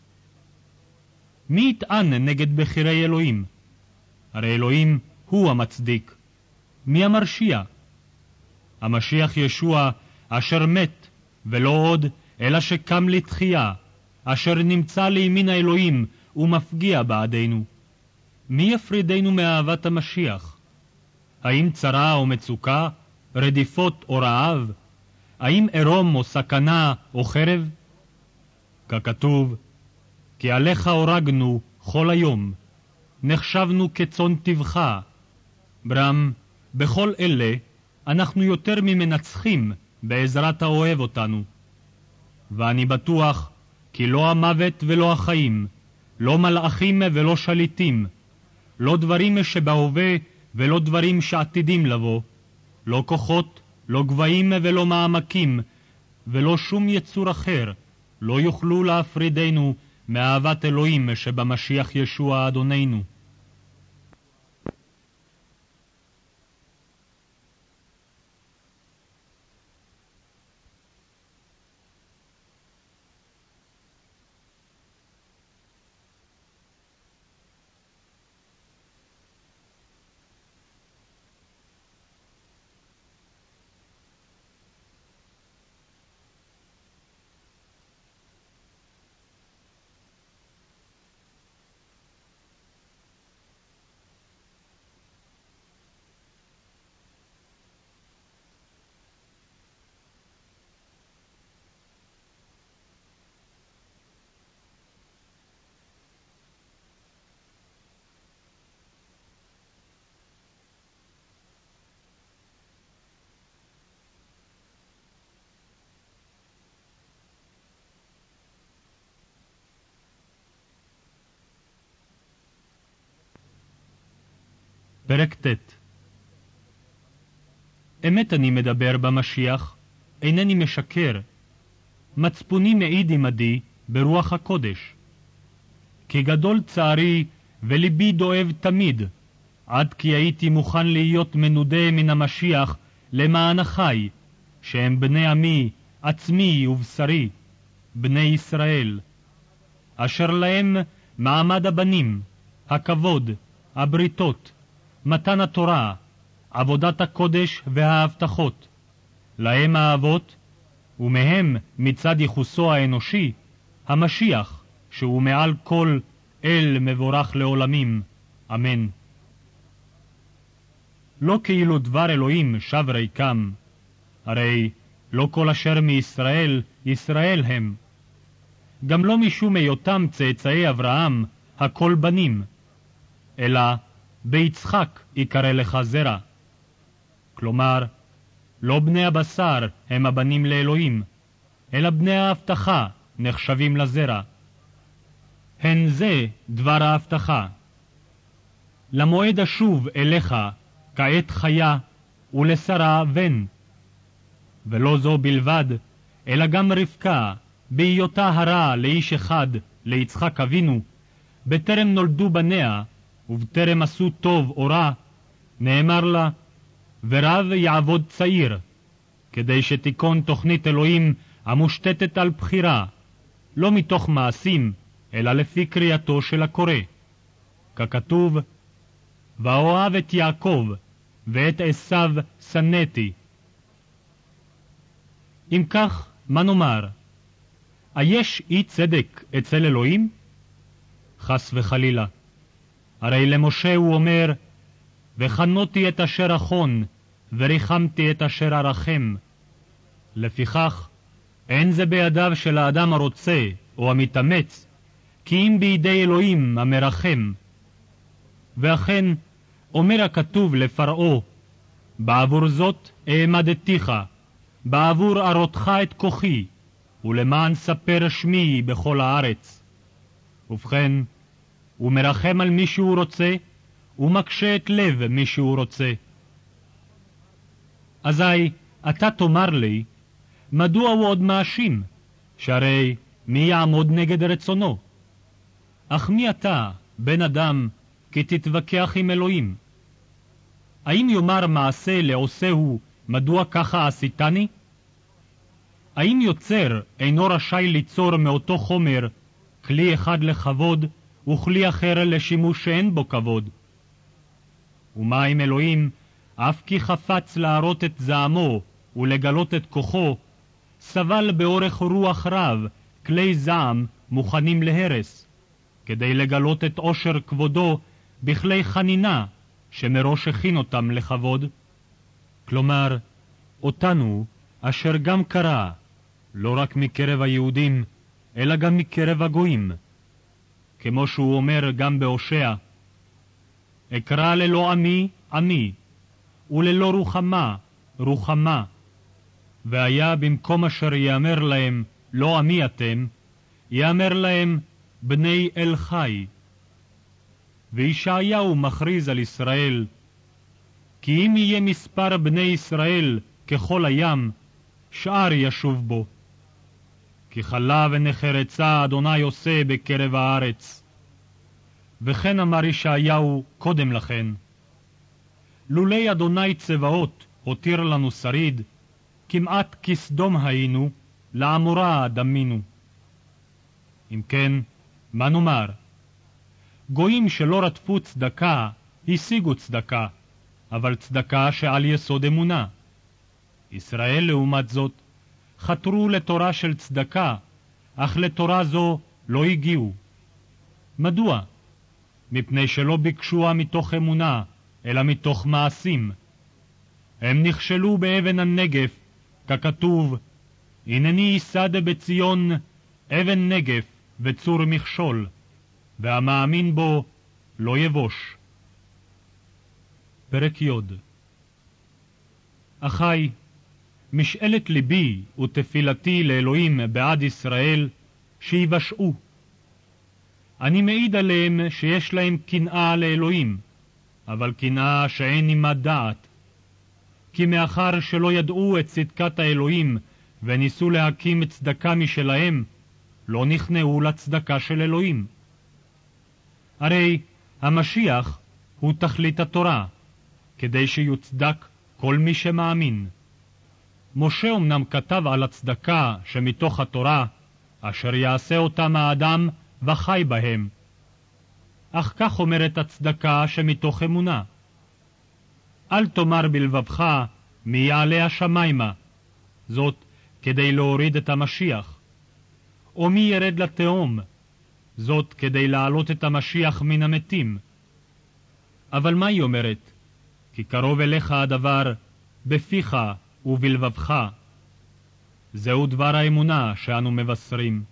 מי יטען נגד בחירי אלוהים? הרי אלוהים הוא המצדיק. מי המרשיע? המשיח ישוע אשר מת, ולא עוד, אלא שקם לתחייה, אשר נמצא לימין האלוהים ומפגיע בעדנו. מי יפרידנו מאהבת המשיח? האם צרה או מצוקה, רדיפות או רעב? האם ערום או סכנה או חרב? ככתוב, כי עליך הורגנו כל היום, נחשבנו כצאן טבחה. ברם, בכל אלה אנחנו יותר ממנצחים בעזרת האוהב אותנו. ואני בטוח כי לא המוות ולא החיים, לא מלאכים ולא שליטים, לא דברים שבהווה ולא דברים שעתידים לבוא, לא כוחות, לא גבהים ולא מעמקים, ולא שום יצור אחר, לא יוכלו להפרידנו מאהבת אלוהים שבמשיח ישוע אדוננו. פרק ט'. אמת אני מדבר במשיח, אינני משקר. מצפוני מעיד עמדי ברוח הקודש. כי גדול צערי וליבי דואב תמיד, עד כי הייתי מוכן להיות מנודה מן המשיח למען החי, שהם בני עמי, עצמי ובשרי, בני ישראל, אשר להם מעמד הבנים, הכבוד, הבריתות, מתן התורה, עבודת הקודש וההבטחות. להם האבות, ומהם מצד ייחוסו האנושי, המשיח, שהוא מעל כל אל מבורך לעולמים. אמן. לא כאילו דבר אלוהים שב ריקם, הרי לא כל אשר מישראל, ישראל הם. גם לא משום היותם צאצאי אברהם, הכל בנים, אלא ביצחק יקרא לך זרע. כלומר, לא בני הבשר הם הבנים לאלוהים, אלא בני ההבטחה נחשבים לזרע. הן זה דבר ההבטחה. למועד אשוב אליך כעת חיה ולשרה בן. ולא זו בלבד, אלא גם רבקה, בהיותה הרע לאיש אחד, ליצחק אבינו, בטרם נולדו בניה, ובטרם עשו טוב או רע, נאמר לה, ורב יעבוד צעיר, כדי שתיקון תוכנית אלוהים המושתתת על בחירה, לא מתוך מעשים, אלא לפי קריאתו של הקורא. ככתוב, ואוהב את יעקב, ואת עשיו שנאתי. אם כך, מה נאמר? היש אי צדק אצל אלוהים? חס וחלילה. הרי למשה הוא אומר, וחנותי את אשר אחון, וריחמתי את אשר ארחם. לפיכך, אין זה בידיו של האדם הרוצה או המתאמץ, כי אם בידי אלוהים המרחם. ואכן, אומר הכתוב לפרעה, בעבור זאת העמדתיך, בעבור ארותך את כוחי, ולמען ספר שמי בכל הארץ. ובכן, הוא מרחם על מי שהוא רוצה, ומקשה את לב מי שהוא רוצה. אזי, אתה תאמר לי, מדוע הוא עוד מאשים? שהרי מי יעמוד נגד רצונו? אך מי אתה, בן אדם, כי תתווכח עם אלוהים? האם יאמר מעשה לעושהו, מדוע ככה עשיתני? האם יוצר אינו רשאי ליצור מאותו חומר כלי אחד לכבוד וכלי אחר לשימוש שאין בו כבוד? ומה אם אלוהים, אף כי חפץ להראות את זעמו ולגלות את כוחו, סבל באורך רוח רב כלי זעם מוכנים להרס, כדי לגלות את עושר כבודו בכלי חנינה שמראש הכין אותם לכבוד? כלומר, אותנו אשר גם קרא, לא רק מקרב היהודים, אלא גם מקרב הגויים. כמו שהוא אומר גם בהושע, אקרא ללא עמי, עמי, וללא רוחמה, רוחמה. והיה במקום אשר יאמר להם, לא עמי אתם, יאמר להם, בני אל חי. וישעיהו מכריז על ישראל, כי אם יהיה מספר בני ישראל ככל הים, שאר ישוב בו. כי חלה ונחרצה אדוני עושה בקרב הארץ. וכן אמר ישעיהו קודם לכן, לולי אדוני צבאות הותיר לנו שריד, כמעט כסדום היינו, לעמורה דמינו. אם כן, מה נאמר? גויים שלא רדפו צדקה, השיגו צדקה, אבל צדקה שעל יסוד אמונה. ישראל לעומת זאת, חתרו לתורה של צדקה, אך לתורה זו לא הגיעו. מדוע? מפני שלא ביקשוה מתוך אמונה, אלא מתוך מעשים. הם נכשלו באבן הנגף, ככתוב, הנני ייסד בציון אבן נגף וצור מכשול, והמאמין בו לא יבוש. פרק י'. אחי, משאלת ליבי ותפילתי לאלוהים בעד ישראל, שיבשעו. אני מעיד עליהם שיש להם קנאה לאלוהים, אבל קנאה שאין עמה דעת. כי מאחר שלא ידעו את צדקת האלוהים וניסו להקים צדקה משלהם, לא נכנעו לצדקה של אלוהים. הרי המשיח הוא תכלית התורה, כדי שיוצדק כל מי שמאמין. משה אמנם כתב על הצדקה שמתוך התורה, אשר יעשה אותם האדם וחי בהם. אך כך אומרת הצדקה שמתוך אמונה. אל תאמר בלבבך מי יעלה השמיימה, זאת כדי להוריד את המשיח. או מי ירד לתהום, זאת כדי להעלות את המשיח מן המתים. אבל מה היא אומרת? כי קרוב אליך הדבר בפיך ובלבבך. זהו דבר האמונה שאנו מבשרים.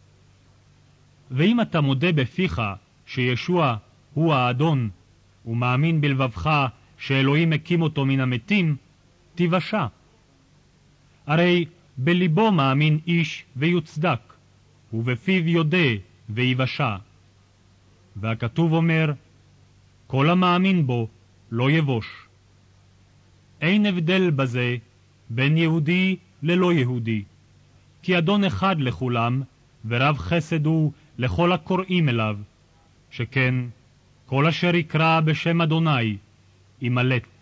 ואם אתה מודה בפיך שישוע הוא האדון, ומאמין בלבבך שאלוהים הקים אותו מן המתים, תיוושע. הרי בליבו מאמין איש ויוצדק, ובפיו יודע ויוושע. והכתוב אומר, כל המאמין בו לא יבוש. אין הבדל בזה בין יהודי ללא יהודי, כי אדון אחד לכולם, ורב חסד הוא לכל הקוראים אליו, שכן כל אשר יקרא בשם אדוני ימלט.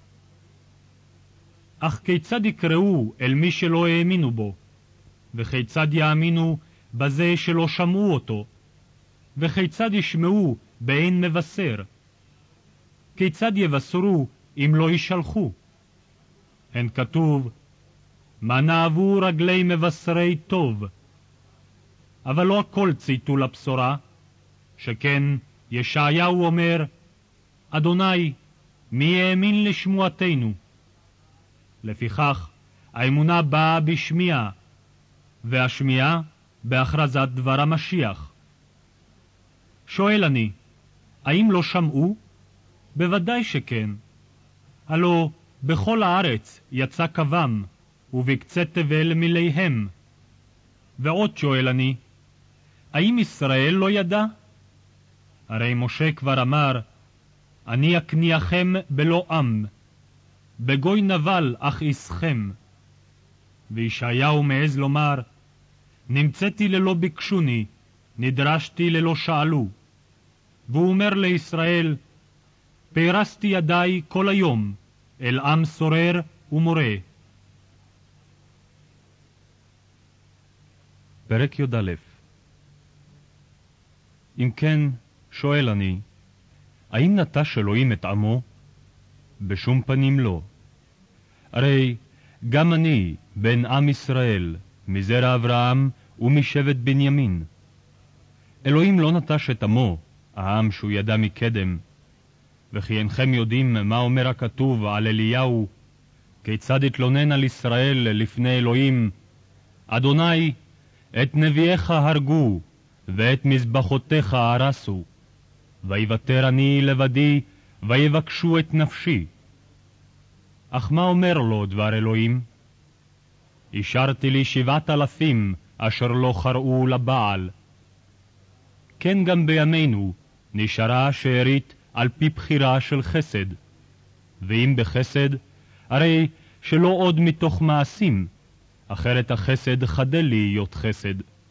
אך כיצד יקראו אל מי שלא האמינו בו? וכיצד יאמינו בזה שלא שמעו אותו? וכיצד ישמעו באין מבשר? כיצד יבשרו אם לא ישלחו? הן כתוב, מה נאהבו רגלי מבשרי טוב. אבל לא הכל צייתו לבשורה, שכן ישעיהו אומר, אדוני, מי האמין לשמועתנו? לפיכך, האמונה באה בשמיעה, והשמיעה בהכרזת דבר המשיח. שואל אני, האם לא שמעו? בוודאי שכן. הלא בכל הארץ יצא קבם, ובקצה תבל מיליהם. ועוד שואל אני, האם ישראל לא ידע? הרי משה כבר אמר, אני אקניעכם בלא עם, בגוי נבל אך איסכם. וישעיהו מעז לומר, נמצאתי ללא ביקשוני, נדרשתי ללא שאלו. והוא אומר לישראל, פרסתי ידיי כל היום אל עם סורר ומורה. פרק י"א. אם כן, שואל אני, האם נטש אלוהים את עמו? בשום פנים לא. הרי גם אני בן עם ישראל, מזרע אברהם ומשבט בנימין. אלוהים לא נטש את עמו, העם שהוא ידע מקדם. וכי אינכם יודעים מה אומר הכתוב על אליהו, כיצד התלונן על ישראל לפני אלוהים, אדוני, את נביאיך הרגו, ואת מזבחותיך הרסו, ויוותר אני לבדי, ויבקשו את נפשי. אך מה אומר לו דבר אלוהים? השארתי לי 7,000 אשר לא חראו לבעל. כן גם בימינו נשארה שארית על פי בחירה של חסד, ואם בחסד, הרי שלא עוד מתוך מעשים, אחרת החסד חדל להיות חסד.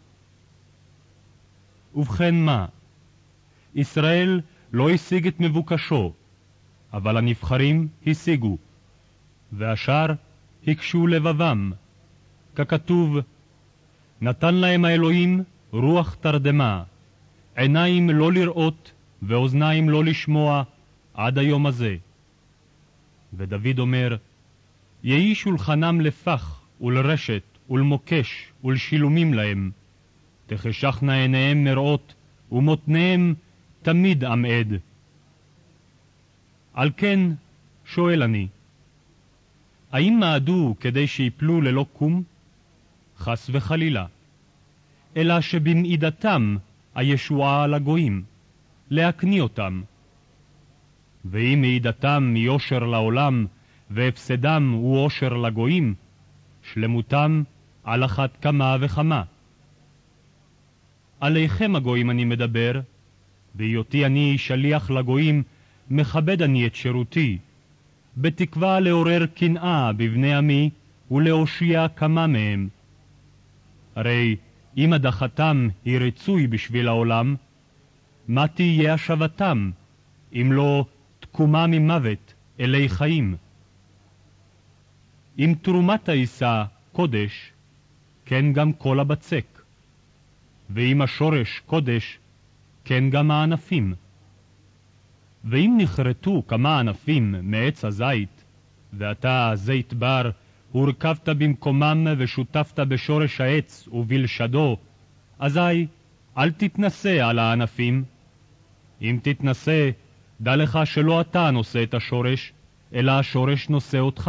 ובכן מה? ישראל לא השיג את מבוקשו, אבל הנבחרים השיגו, והשאר הקשו לבבם, ככתוב, נתן להם האלוהים רוח תרדמה, עיניים לא לראות ואוזניים לא לשמוע עד היום הזה. ודוד אומר, יהי שולחנם לפח ולרשת ולמוקש ולשילומים להם, תחשכנה עיניהם מראות ומותניהם תמיד עמעד. על כן שואל אני, האם מעדו כדי שיפלו ללא קום? חס וחלילה, אלא שבמעידתם הישועה על הגויים, להקני אותם. ואם מעידתם מיושר לעולם, והפסדם הוא אושר לגויים, שלמותם על אחת כמה וכמה. עליכם הגויים אני מדבר, בהיותי אני שליח לגויים, מכבד אני את שירותי, בתקווה לעורר קנאה בבני עמי, ולהושיע כמה מהם. הרי אם הדחתם היא רצוי בשביל העולם, מה תהיה השבתם, אם לא תקומה ממוות אלי חיים? אם תרומת העיסה קודש, כן גם כל הבצק, ואם השורש קודש, כן גם הענפים. ואם נחרטו כמה ענפים מעץ הזית, ואתה זית בר, הורכבת במקומם ושותפת בשורש העץ ובלשדו, אזי אל תתנסה על הענפים. אם תתנסה, דע לך שלא אתה נושא את השורש, אלא השורש נושא אותך.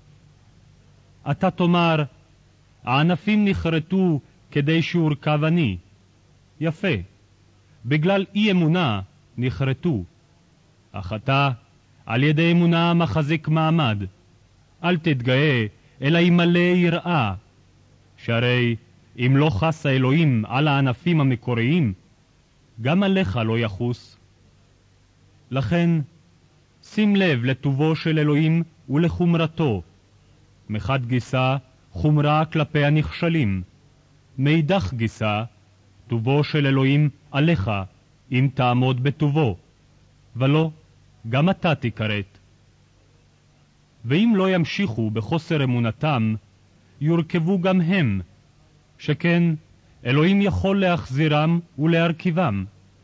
אתה תאמר, הענפים נחרטו כדי שהורכב אני. יפה, בגלל אי אמונה נחרטו. אך אתה, על ידי אמונה מחזיק מעמד. אל תתגאה, אלא ימלא יראה. שהרי אם לא חס האלוהים על הענפים המקוריים, גם עליך לא יחוס. לכן, שים לב לטובו של אלוהים ולחומרתו. מחד גיסא, חומרה כלפי הנכשלים. מאידך גיסא, טובו של אלוהים עליך, אם תעמוד בטובו. ולא, גם אתה תיכרת. ואם לא ימשיכו בחוסר אמונתם, יורכבו גם הם, שכן אלוהים יכול להחזירם ולהרכיבם.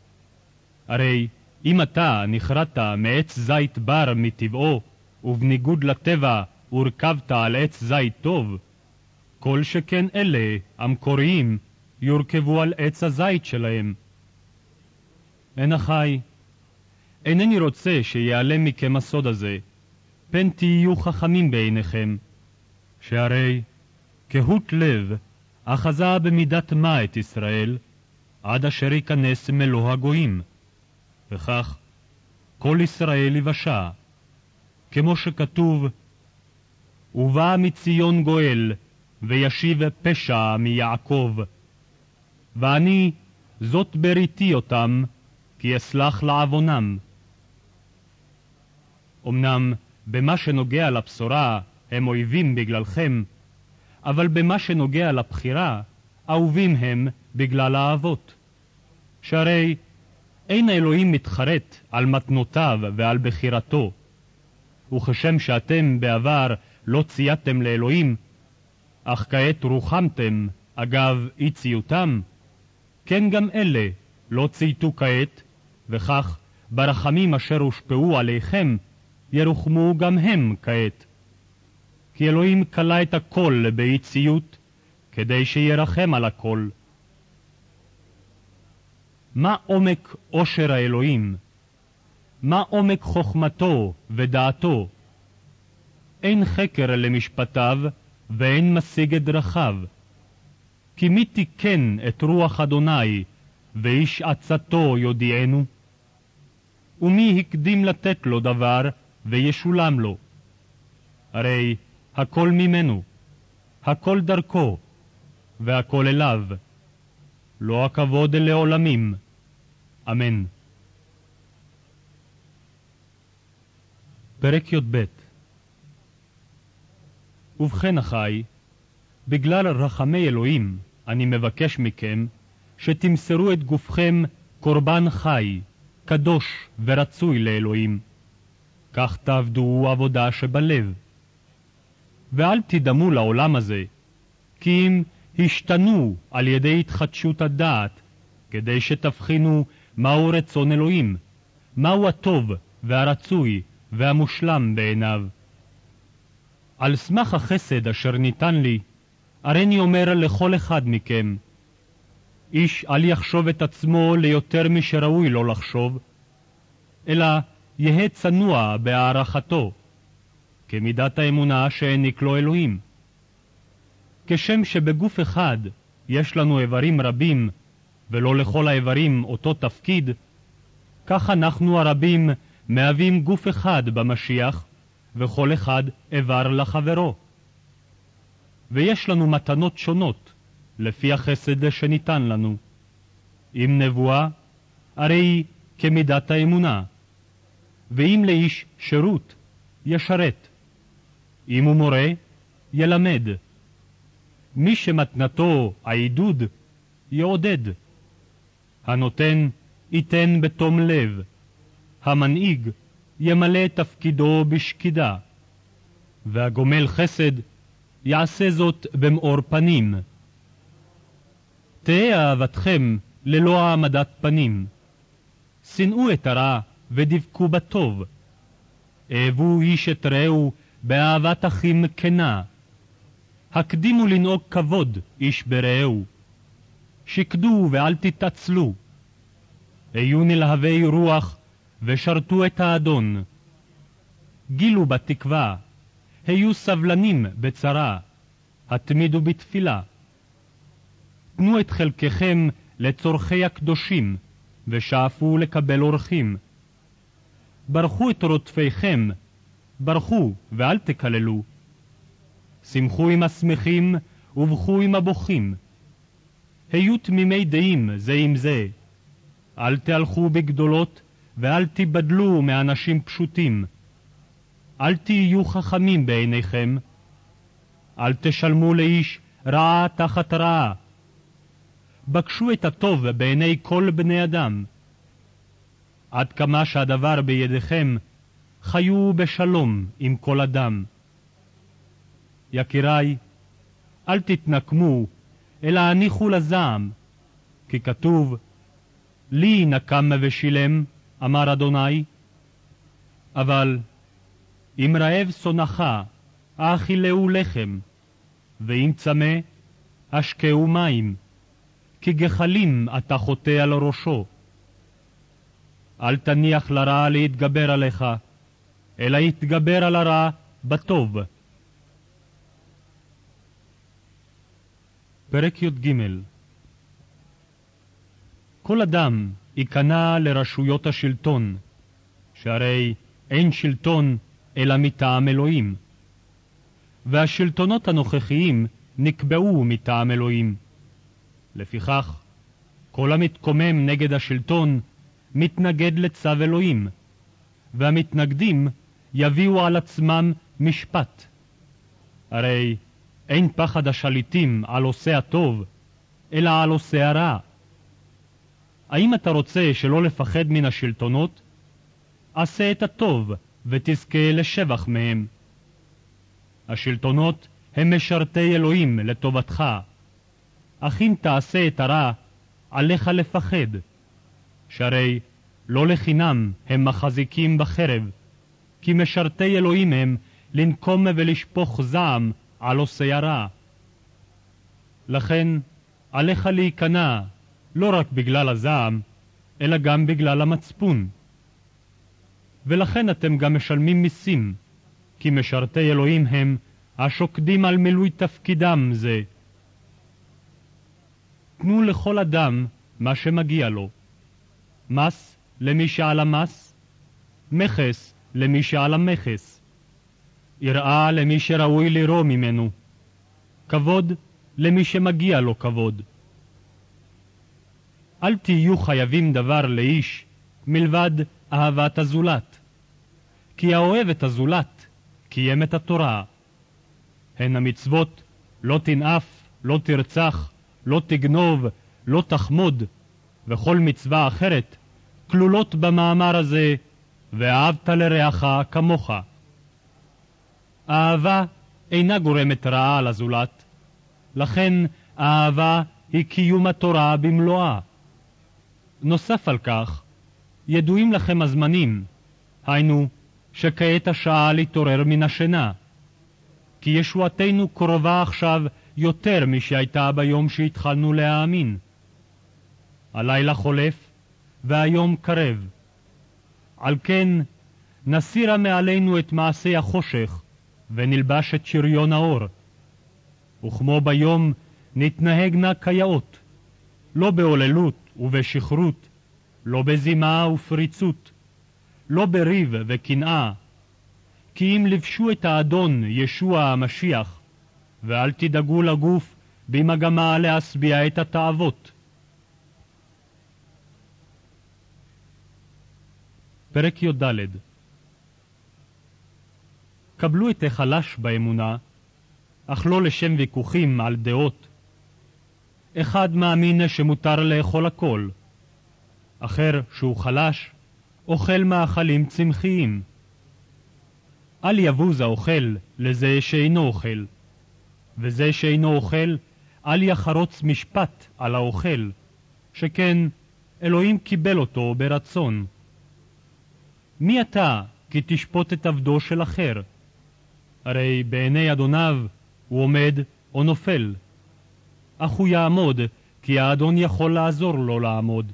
הרי אם אתה נחרט מעץ זית בר מטבעו, ובניגוד לטבע הורכבת על עץ זית טוב, כל שכן אלה המקוריים יורכבו על עץ הזית שלהם. אין אחי, אינני רוצה שיעלם מכם הסוד הזה, פן תהיו חכמים בעיניכם, שהרי קהות לב אחזה במידת מה את ישראל, עד אשר ייכנס מלוא הגויים, וכך כל ישראל יבשע, כמו שכתוב, ובא מציון גואל, וישיב פשע מיעקב, ואני זאת בריתי אותם, כי אסלח לעוונם. אמנם במה שנוגע לבשורה הם אויבים בגללכם, אבל במה שנוגע לבחירה, אהובים הם בגלל האבות. שהרי אין האלוהים מתחרט על מתנותיו ועל בחירתו, וכשם שאתם בעבר לא צייתם לאלוהים, אך כעת רוחמתם אגב אי ציותם, כן גם אלה לא צייתו כעת, וכך ברחמים אשר הושפעו עליכם ירוחמו גם הם כעת. כי אלוהים קלה את הכל באי ציות, כדי שירחם על הכל. מה עומק עושר האלוהים? מה עומק חוכמתו ודעתו? אין חקר למשפטיו ואין משיג את דרכיו. כי מי תיקן את רוח אדוני ואיש עצתו יודיענו? ומי הקדים לתת לו דבר וישולם לו? הרי הכל ממנו, הכל דרכו, והכל אליו. לא הכבוד לעולמים. אמן. פרק י"ב. ובכן אחי, בגלל רחמי אלוהים אני מבקש מכם שתמסרו את גופכם קורבן חי, קדוש ורצוי לאלוהים. כך תעבדו עבודה שבלב. ואל תדמו לעולם הזה, כי אם השתנו על ידי התחדשות הדעת, כדי שתבחינו מהו רצון אלוהים, מהו הטוב והרצוי והמושלם בעיניו. על סמך החסד אשר ניתן לי, הריני אומר לכל אחד מכם, איש אל יחשוב את עצמו ליותר משראוי לו לחשוב, אלא יהא צנוע בהערכתו, כמידת האמונה שהעניק לו אלוהים. כשם שבגוף אחד יש לנו איברים רבים, ולא לכל האיברים אותו תפקיד, כך אנחנו הרבים מהווים גוף אחד במשיח, וכל אחד איבר לחברו. ויש לנו מתנות שונות, לפי החסד שניתן לנו. אם נבואה, הרי היא כמידת האמונה. ואם לאיש שירות, ישרת. אם הוא מורה, ילמד. מי שמתנתו העידוד, יעודד. הנותן, ייתן בתום לב. המנהיג, ימלא תפקידו בשקידה. והגומל חסד, יעשה זאת במאור פנים. תהא אהבתכם ללא העמדת פנים. שנאו את הרע ודבקו בטוב. אהבו איש את רעהו באהבת אחים כנה. הקדימו לנהוג כבוד איש ברעהו. שקדו ואל תתעצלו. היו נלהבי רוח ושרתו את האדון. גילו בתקווה. היו סבלנים בצרה. התמידו בתפילה. תנו את חלקכם לצורכי הקדושים, ושאפו לקבל אורחים. ברכו את רודפיכם, ברכו ואל תקללו. שמחו עם השמחים ובכו עם הבוכים. היו תמימי דעים זה עם זה. אל תהלכו בגדולות ואל תיבדלו מאנשים פשוטים. אל תהיו חכמים בעיניכם. אל תשלמו לאיש רעה תחת רעה. בקשו את הטוב בעיני כל בני אדם. עד כמה שהדבר בידיכם, חיו בשלום עם כל אדם. יקיריי, אל תתנקמו, אלא הניחו לזעם, כי כתוב, לי נקם ושילם, אמר אדוני. אבל אם רעב שונאך, האכילהו לחם, ואם צמא, השקהו מים, כי גחלים אתה חוטא על ראשו. אל תניח לרע להתגבר עליך, אלא יתגבר על הרע בטוב. פרק י"ג. כל אדם ייכנע לרשויות השלטון, שהרי אין שלטון אלא מטעם אלוהים. והשלטונות הנוכחיים נקבעו מטעם אלוהים. לפיכך, כל המתקומם נגד השלטון מתנגד לצו אלוהים, והמתנגדים יביאו על עצמם משפט. הרי אין פחד השליטים על עושה הטוב, אלא על עושה הרע. האם אתה רוצה שלא לפחד מן השלטונות? עשה את הטוב ותזכה לשבח מהם. השלטונות הם משרתי אלוהים לטובתך. אך אם תעשה את הרע, עליך לפחד. שהרי לא לחינם הם מחזיקים בחרב, כי משרתי אלוהים הם לנקום ולשפוך זעם על עושי הרע. לכן עליך להיכנע, לא רק בגלל הזעם, אלא גם בגלל המצפון. ולכן אתם גם משלמים מיסים, כי משרתי אלוהים הם השוקדים על מילוי תפקידם זה. תנו לכל אדם מה שמגיע לו. מס למי שעל המס, מכס למי שעל המכס, יראה למי שראוי לרוא ממנו, כבוד למי שמגיע לו כבוד. אל תהיו חייבים דבר לאיש מלבד אהבת הזולת, כי האוהב את הזולת קיים את התורה. הן המצוות לא תנאף, לא תרצח, לא תגנוב, לא תחמוד, וכל מצווה אחרת כלולות במאמר הזה, ואהבת לרעך כמוך. האהבה אינה גורמת רעה לזולת, לכן האהבה היא קיום התורה במלואה. נוסף על כך, ידועים לכם הזמנים, היינו שכעת השעה להתעורר מן השינה, כי ישועתנו קרובה עכשיו יותר משהייתה ביום שהתחלנו להאמין. הלילה חולף והיום קרב. על כן נסירה מעלינו את מעשי החושך ונלבש את שריון האור. וכמו ביום נתנהגנה כיאות, לא בעוללות ובשכרות, לא בזימה ופריצות, לא בריב וקנאה, כי אם לבשו את האדון ישוע המשיח, ואל תדאגו לגוף במגמה להשביע את התאוות. פרק י"ד. קבלו את החלש באמונה, אך לא לשם ויכוחים על דעות. אחד מאמין שמותר לאכול הכל, אחר שהוא חלש אוכל מאכלים צמחיים. אל יבוז האוכל לזה שאינו אוכל, וזה שאינו אוכל אל יחרוץ משפט על האוכל, שכן אלוהים קיבל אותו ברצון. מי אתה כי תשפוט את עבדו של אחר? הרי בעיני אדוניו הוא עומד או נופל, אך הוא יעמוד כי האדון יכול לעזור לו לעמוד.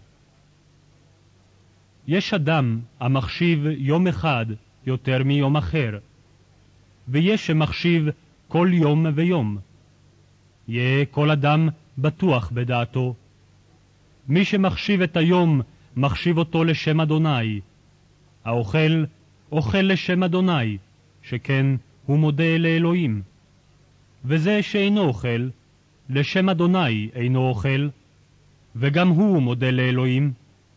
יש אדם המחשיב יום אחד יותר מיום אחר, ויש שמחשיב כל יום ויום. יהיה כל אדם בטוח בדעתו. מי שמחשיב את היום מחשיב אותו לשם אדוני. האוכל אוכל לשם אדוני, שכן הוא מודה לאלוהים. וזה שאינו אוכל, לשם אדוני אינו אוכל, וגם הוא מודה לאלוהים.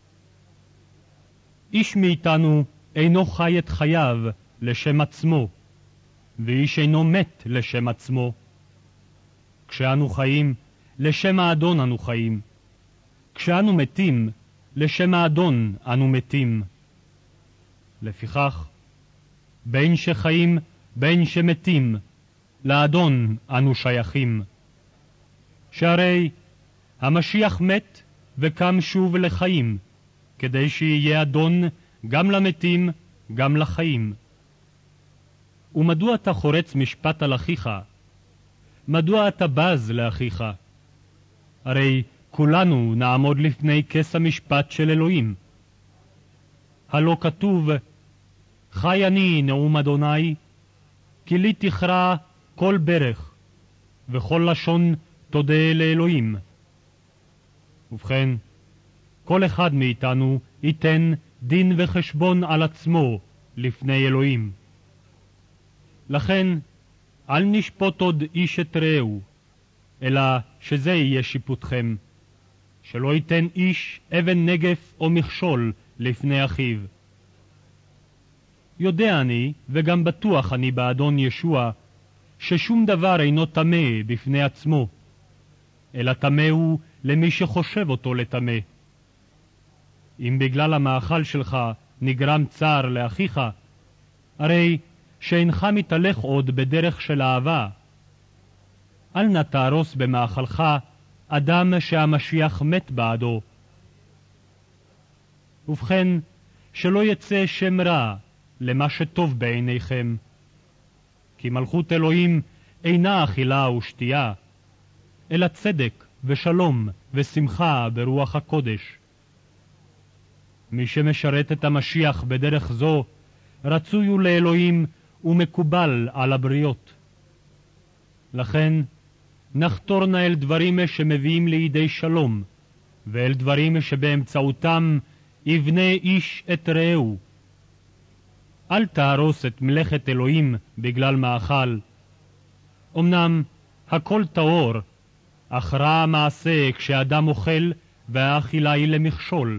איש מאיתנו אינו חי את חייו לשם עצמו, ואיש אינו מת לשם עצמו. כשאנו חיים, לשם האדון אנו חיים. כשאנו מתים, לשם האדון אנו מתים. לפיכך, בין שחיים בין שמתים, לאדון אנו שייכים. שהרי המשיח מת וקם שוב לחיים, כדי שיהיה אדון גם למתים גם לחיים. ומדוע אתה חורץ משפט על אחיך? מדוע אתה בז לאחיך? הרי כולנו נעמוד לפני כס המשפט של אלוהים. הלא כתוב, חי אני נאום אדוני, כי לי תכרע כל ברך, וכל לשון תודה לאלוהים. ובכן, כל אחד מאיתנו ייתן דין וחשבון על עצמו לפני אלוהים. לכן, אל נשפוט עוד איש את רעהו, אלא שזה יהיה שיפוטכם, שלא ייתן איש אבן נגף או מכשול לפני אחיו. יודע אני, וגם בטוח אני באדון ישוע, ששום דבר אינו טמא בפני עצמו, אלא טמא הוא למי שחושב אותו לטמא. אם בגלל המאכל שלך נגרם צער לאחיך, הרי שאינך מתהלך עוד בדרך של אהבה. אל נא תהרוס במאכלך אדם שהמשיח מת בעדו. ובכן, שלא יצא שם רע למה שטוב בעיניכם, כי מלכות אלוהים אינה אכילה ושתייה, אלא צדק ושלום ושמחה ברוח הקודש. מי שמשרת את המשיח בדרך זו, רצוי הוא לאלוהים ומקובל על הבריות. לכן, נחתור נא אל דברים שמביאים לידי שלום, ואל דברים שבאמצעותם יבנה איש את רעהו. אל תהרוס את מלאכת אלוהים בגלל מאכל. אמנם הכל טהור, אך רע המעשה כשאדם אוכל והאכילה היא למכשול.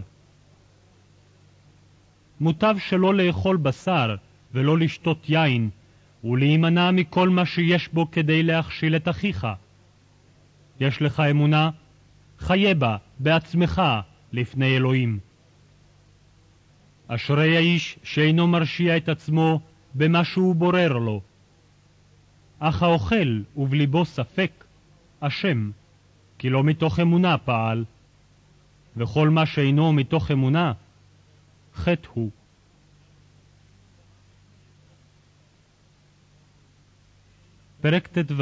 מוטב שלא לאכול בשר ולא לשתות יין, ולהימנע מכל מה שיש בו כדי להכשיל את אחיך. יש לך אמונה? חיה בה בעצמך לפני אלוהים. אשרי האיש שאינו מרשיע את עצמו במה שהוא בורר לו. אך האוכל ובליבו ספק, אשם, כי לא מתוך אמונה פעל, וכל מה שאינו מתוך אמונה, חטא הוא. פרק ט"ו.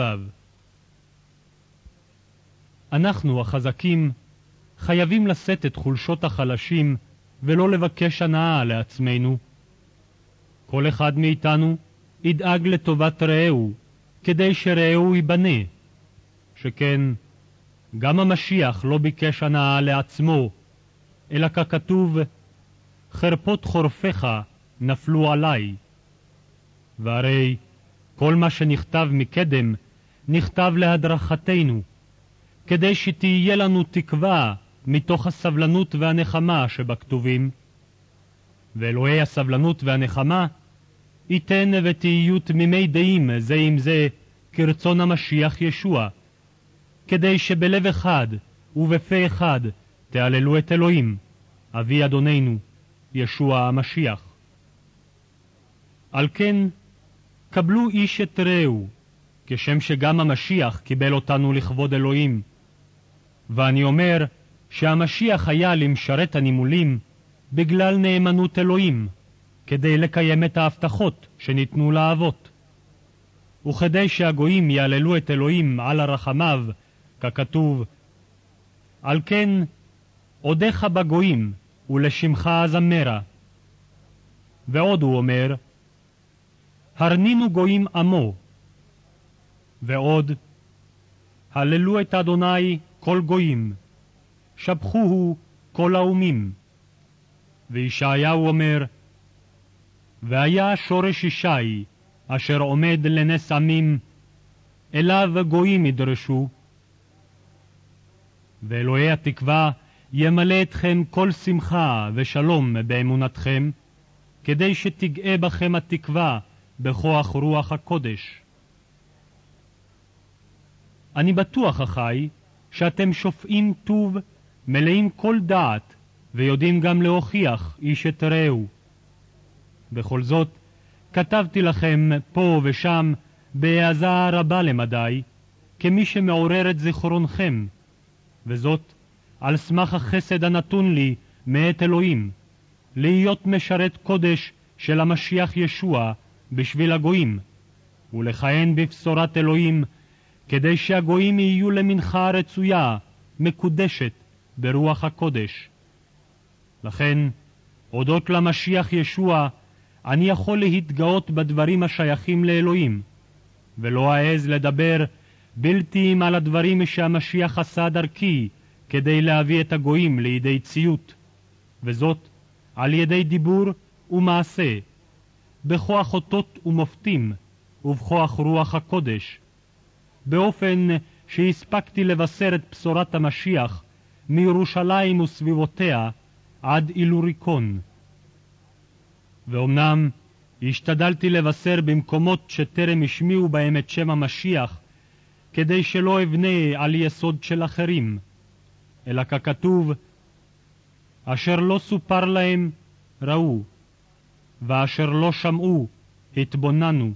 אנחנו החזקים חייבים לשאת את חולשות החלשים ולא לבקש הנאה לעצמנו. כל אחד מאיתנו ידאג לטובת רעהו, כדי שרעהו ייבנה. שכן גם המשיח לא ביקש הנאה לעצמו, אלא ככתוב, חרפות חורפיך נפלו עליי. והרי כל מה שנכתב מקדם נכתב להדרכתנו, כדי שתהיה לנו תקווה מתוך הסבלנות והנחמה שבכתובים. ואלוהי הסבלנות והנחמה ייתן ותהיו תמימי דעים זה עם זה כרצון המשיח ישוע, כדי שבלב אחד ובפה אחד תהללו את אלוהים, אבי אדוננו, ישוע המשיח. על כן, קבלו איש את רעהו, כשם שגם המשיח קיבל אותנו לכבוד אלוהים. ואני אומר שהמשיח היה למשרת הנימולים בגלל נאמנות אלוהים, כדי לקיים את ההבטחות שניתנו לאבות. וכדי שהגויים יעללו את אלוהים על הרחמיו, ככתוב, על כן עודך בגויים ולשמך זמרה. ועוד הוא אומר, הרנינו גויים עמו. ועוד, הללו את אדוני כל גויים, שבחוהו כל האומים. וישעיהו אומר, והיה שורש ישי אשר עומד לנס עמים, אליו גויים ידרשו. ואלוהי התקווה ימלא אתכם כל שמחה ושלום באמונתכם, כדי שתגאה בכם התקווה בכוח רוח הקודש. אני בטוח, אחי, שאתם שופעים טוב, מלאים כל דעת, ויודעים גם להוכיח איש את רעהו. בכל זאת, כתבתי לכם פה ושם בהעזה רבה למדי, כמי שמעורר את זיכרונכם, וזאת על סמך החסד הנתון לי מאת אלוהים, להיות משרת קודש של המשיח ישוע בשביל הגויים, ולכהן בבשורת אלוהים, כדי שהגויים יהיו למנחה רצויה, מקודשת ברוח הקודש. לכן, הודות למשיח ישוע, אני יכול להתגאות בדברים השייכים לאלוהים, ולא אעז לדבר בלתי על הדברים שהמשיח עשה דרכי, כדי להביא את הגויים לידי ציות, וזאת על ידי דיבור ומעשה, בכוח אותות ומופתים, ובכוח רוח הקודש, באופן שהספקתי לבשר את בשורת המשיח מירושלים וסביבותיה עד אילוריקון. ואומנם השתדלתי לבשר במקומות שטרם השמיעו בהם את שם המשיח, כדי שלא אבנה על יסוד של אחרים, אלא ככתוב, אשר לא סופר להם, ראו, ואשר לא שמעו, התבוננו.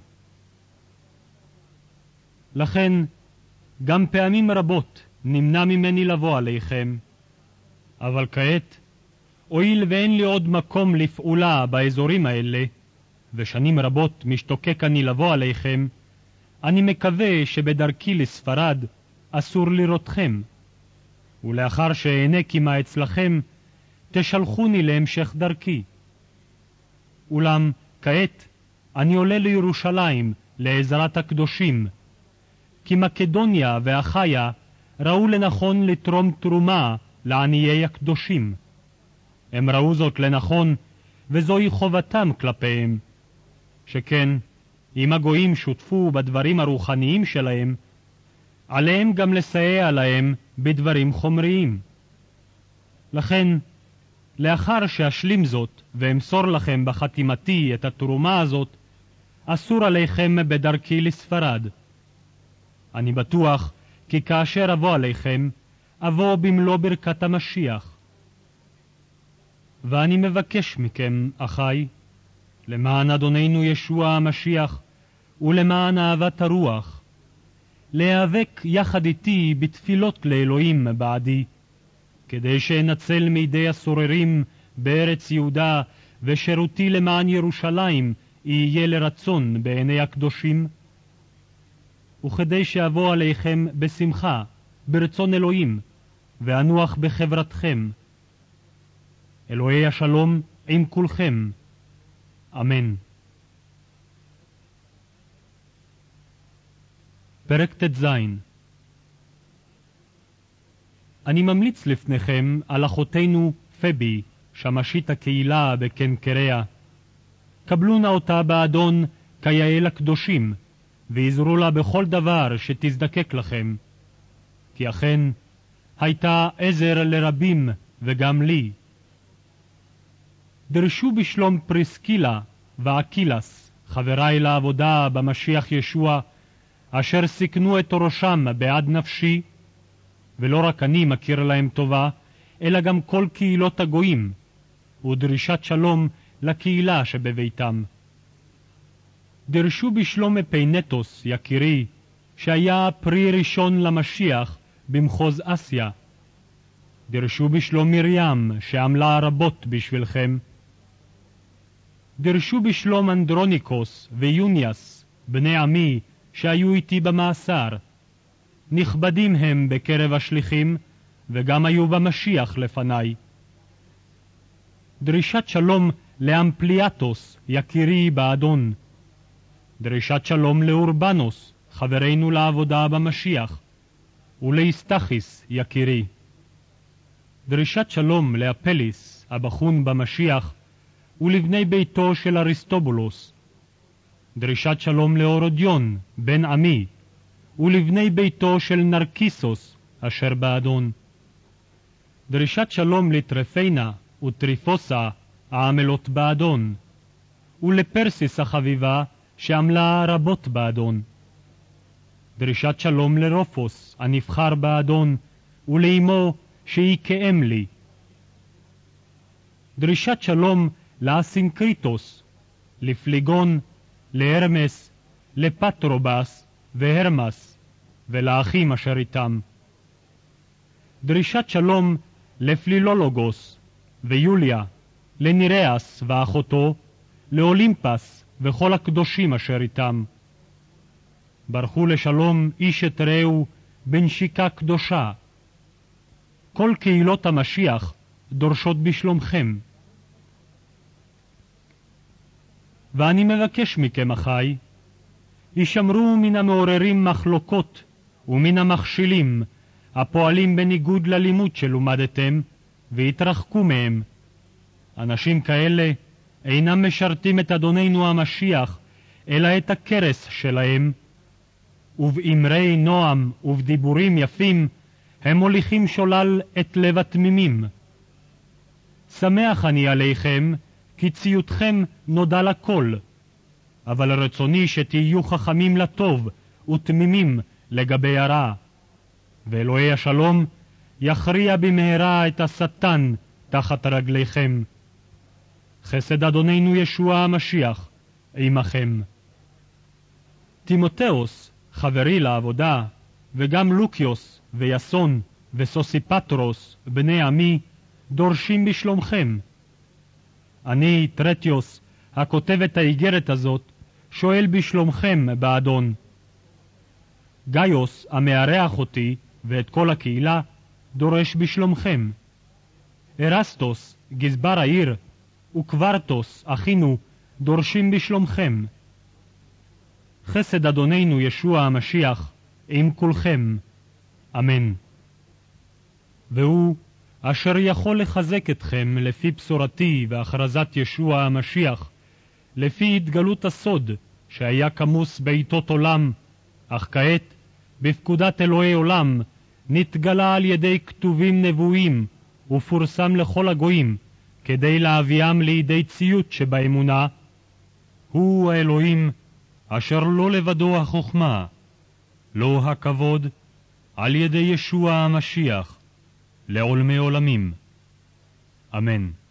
לכן, גם פעמים רבות נמנע ממני לבוא עליכם, אבל כעת, הואיל ואין לי עוד מקום לפעולה באזורים האלה, ושנים רבות משתוקק אני לבוא עליכם, אני מקווה שבדרכי לספרד אסור לראותכם, ולאחר שאענה קימה אצלכם, תשלחוני להמשך דרכי. אולם כעת אני עולה לירושלים לעזרת הקדושים, כי מקדוניה ואחיה ראו לנכון לתרום תרומה לעניי הקדושים. הם ראו זאת לנכון, וזוהי חובתם כלפיהם. שכן, אם הגויים שותפו בדברים הרוחניים שלהם, עליהם גם לסייע להם בדברים חומריים. לכן, לאחר שאשלים זאת ואמסור לכם בחתימתי את התרומה הזאת, אסור עליכם בדרכי לספרד. אני בטוח כי כאשר אבוא עליכם, אבוא במלוא ברכת המשיח. ואני מבקש מכם, אחי, למען אדוננו ישוע המשיח ולמען אהבת הרוח, להיאבק יחד איתי בתפילות לאלוהים בעדי, כדי שאנצל מידי הסוררים בארץ יהודה ושירותי למען ירושלים יהיה לרצון בעיני הקדושים, וכדי שאבוא עליכם בשמחה, ברצון אלוהים, ואנוח בחברתכם. אלוהי השלום עם כולכם. אמן. פרק ט"ז. אני ממליץ לפניכם על אחותנו פבי, שמשית הקהילה בקנקריה. קבלונה אותה באדון כיאה לקדושים, ועזרו לה בכל דבר שתזדקק לכם. כי אכן הייתה עזר לרבים וגם לי. דרשו בשלום פריסקילה ואקילס, חבריי לעבודה במשיח ישוע, אשר סיכנו את ראשם בעד נפשי, ולא רק אני מכיר להם טובה, אלא גם כל קהילות הגויים, ודרישת שלום לקהילה שבביתם. דרשו בשלום אפינטוס, יקירי, שהיה פרי ראשון למשיח במחוז אסיה. דרשו בשלום מרים, שעמלה רבות בשבילכם. דרשו בשלום אנדרוניקוס ויוניאס, בני עמי, שהיו איתי במאסר. נכבדים הם בקרב השליחים, וגם היו במשיח לפניי. דרישת שלום לאמפליאטוס, יקירי באדון. דרישת שלום לאורבנוס, חברינו לעבודה במשיח, ולאסתחיס, יקירי. דרישת שלום לאפליס, הבחון במשיח, ולבני ביתו של אריסטובולוס. דרישת שלום לאורודיון, בן עמי, ולבני ביתו של נרקיסוס, אשר באדון. דרישת שלום לטרפיינה וטריפוסה, העמלות באדון, ולפרסיס החביבה, שעמלה רבות באדון. דרישת שלום לרופוס, הנבחר באדון, ולאמו שהיא כאם לי. דרישת שלום לאסינקריטוס, לפליגון, להרמס, לפטרובס והרמס, ולאחים אשר איתם. דרישת שלום לפלילולוגוס ויוליה, לניריאס ואחותו, לאולימפס וכל הקדושים אשר איתם. ברכו לשלום איש את רעהו בנשיקה קדושה. כל קהילות המשיח דורשות בשלומכם. ואני מבקש מכם, אחי, ישמרו מן המעוררים מחלוקות ומן המכשילים הפועלים בניגוד ללימוד שלומדתם, והתרחקו מהם. אנשים כאלה אינם משרתים את אדוננו המשיח, אלא את הכרס שלהם, ובאמרי נועם ובדיבורים יפים הם מוליכים שולל את לב התמימים. שמח אני עליכם, כי ציותכם נודע לכל, אבל רצוני שתהיו חכמים לטוב ותמימים לגבי הרע, ואלוהי השלום יכריע במהרה את השטן תחת רגליכם. חסד אדוננו ישוע המשיח עמכם. תימותאוס, חברי לעבודה, וגם לוקיוס ויסון וסוסיפטרוס, בני עמי, דורשים בשלומכם. אני, טרטיוס, הכותב את האיגרת הזאת, שואל בשלומכם באדון. גאיוס, המארח אותי ואת כל הקהילה, דורש בשלומכם. ארסטוס, גזבר העיר, וקוורטוס, אחינו, דורשים בשלומכם. חסד אדוננו ישוע המשיח עם כולכם. אמן. והוא אשר יכול לחזק אתכם לפי בשורתי והכרזת ישוע המשיח, לפי התגלות הסוד שהיה כמוס בעיתות עולם, אך כעת בפקודת אלוהי עולם נתגלה על ידי כתובים נבואים ופורסם לכל הגויים, כדי להביאם לידי ציות שבאמונה. הוא האלוהים אשר לא לבדו החוכמה, לא הכבוד, על ידי ישוע המשיח לעולמי עולמים. אמן.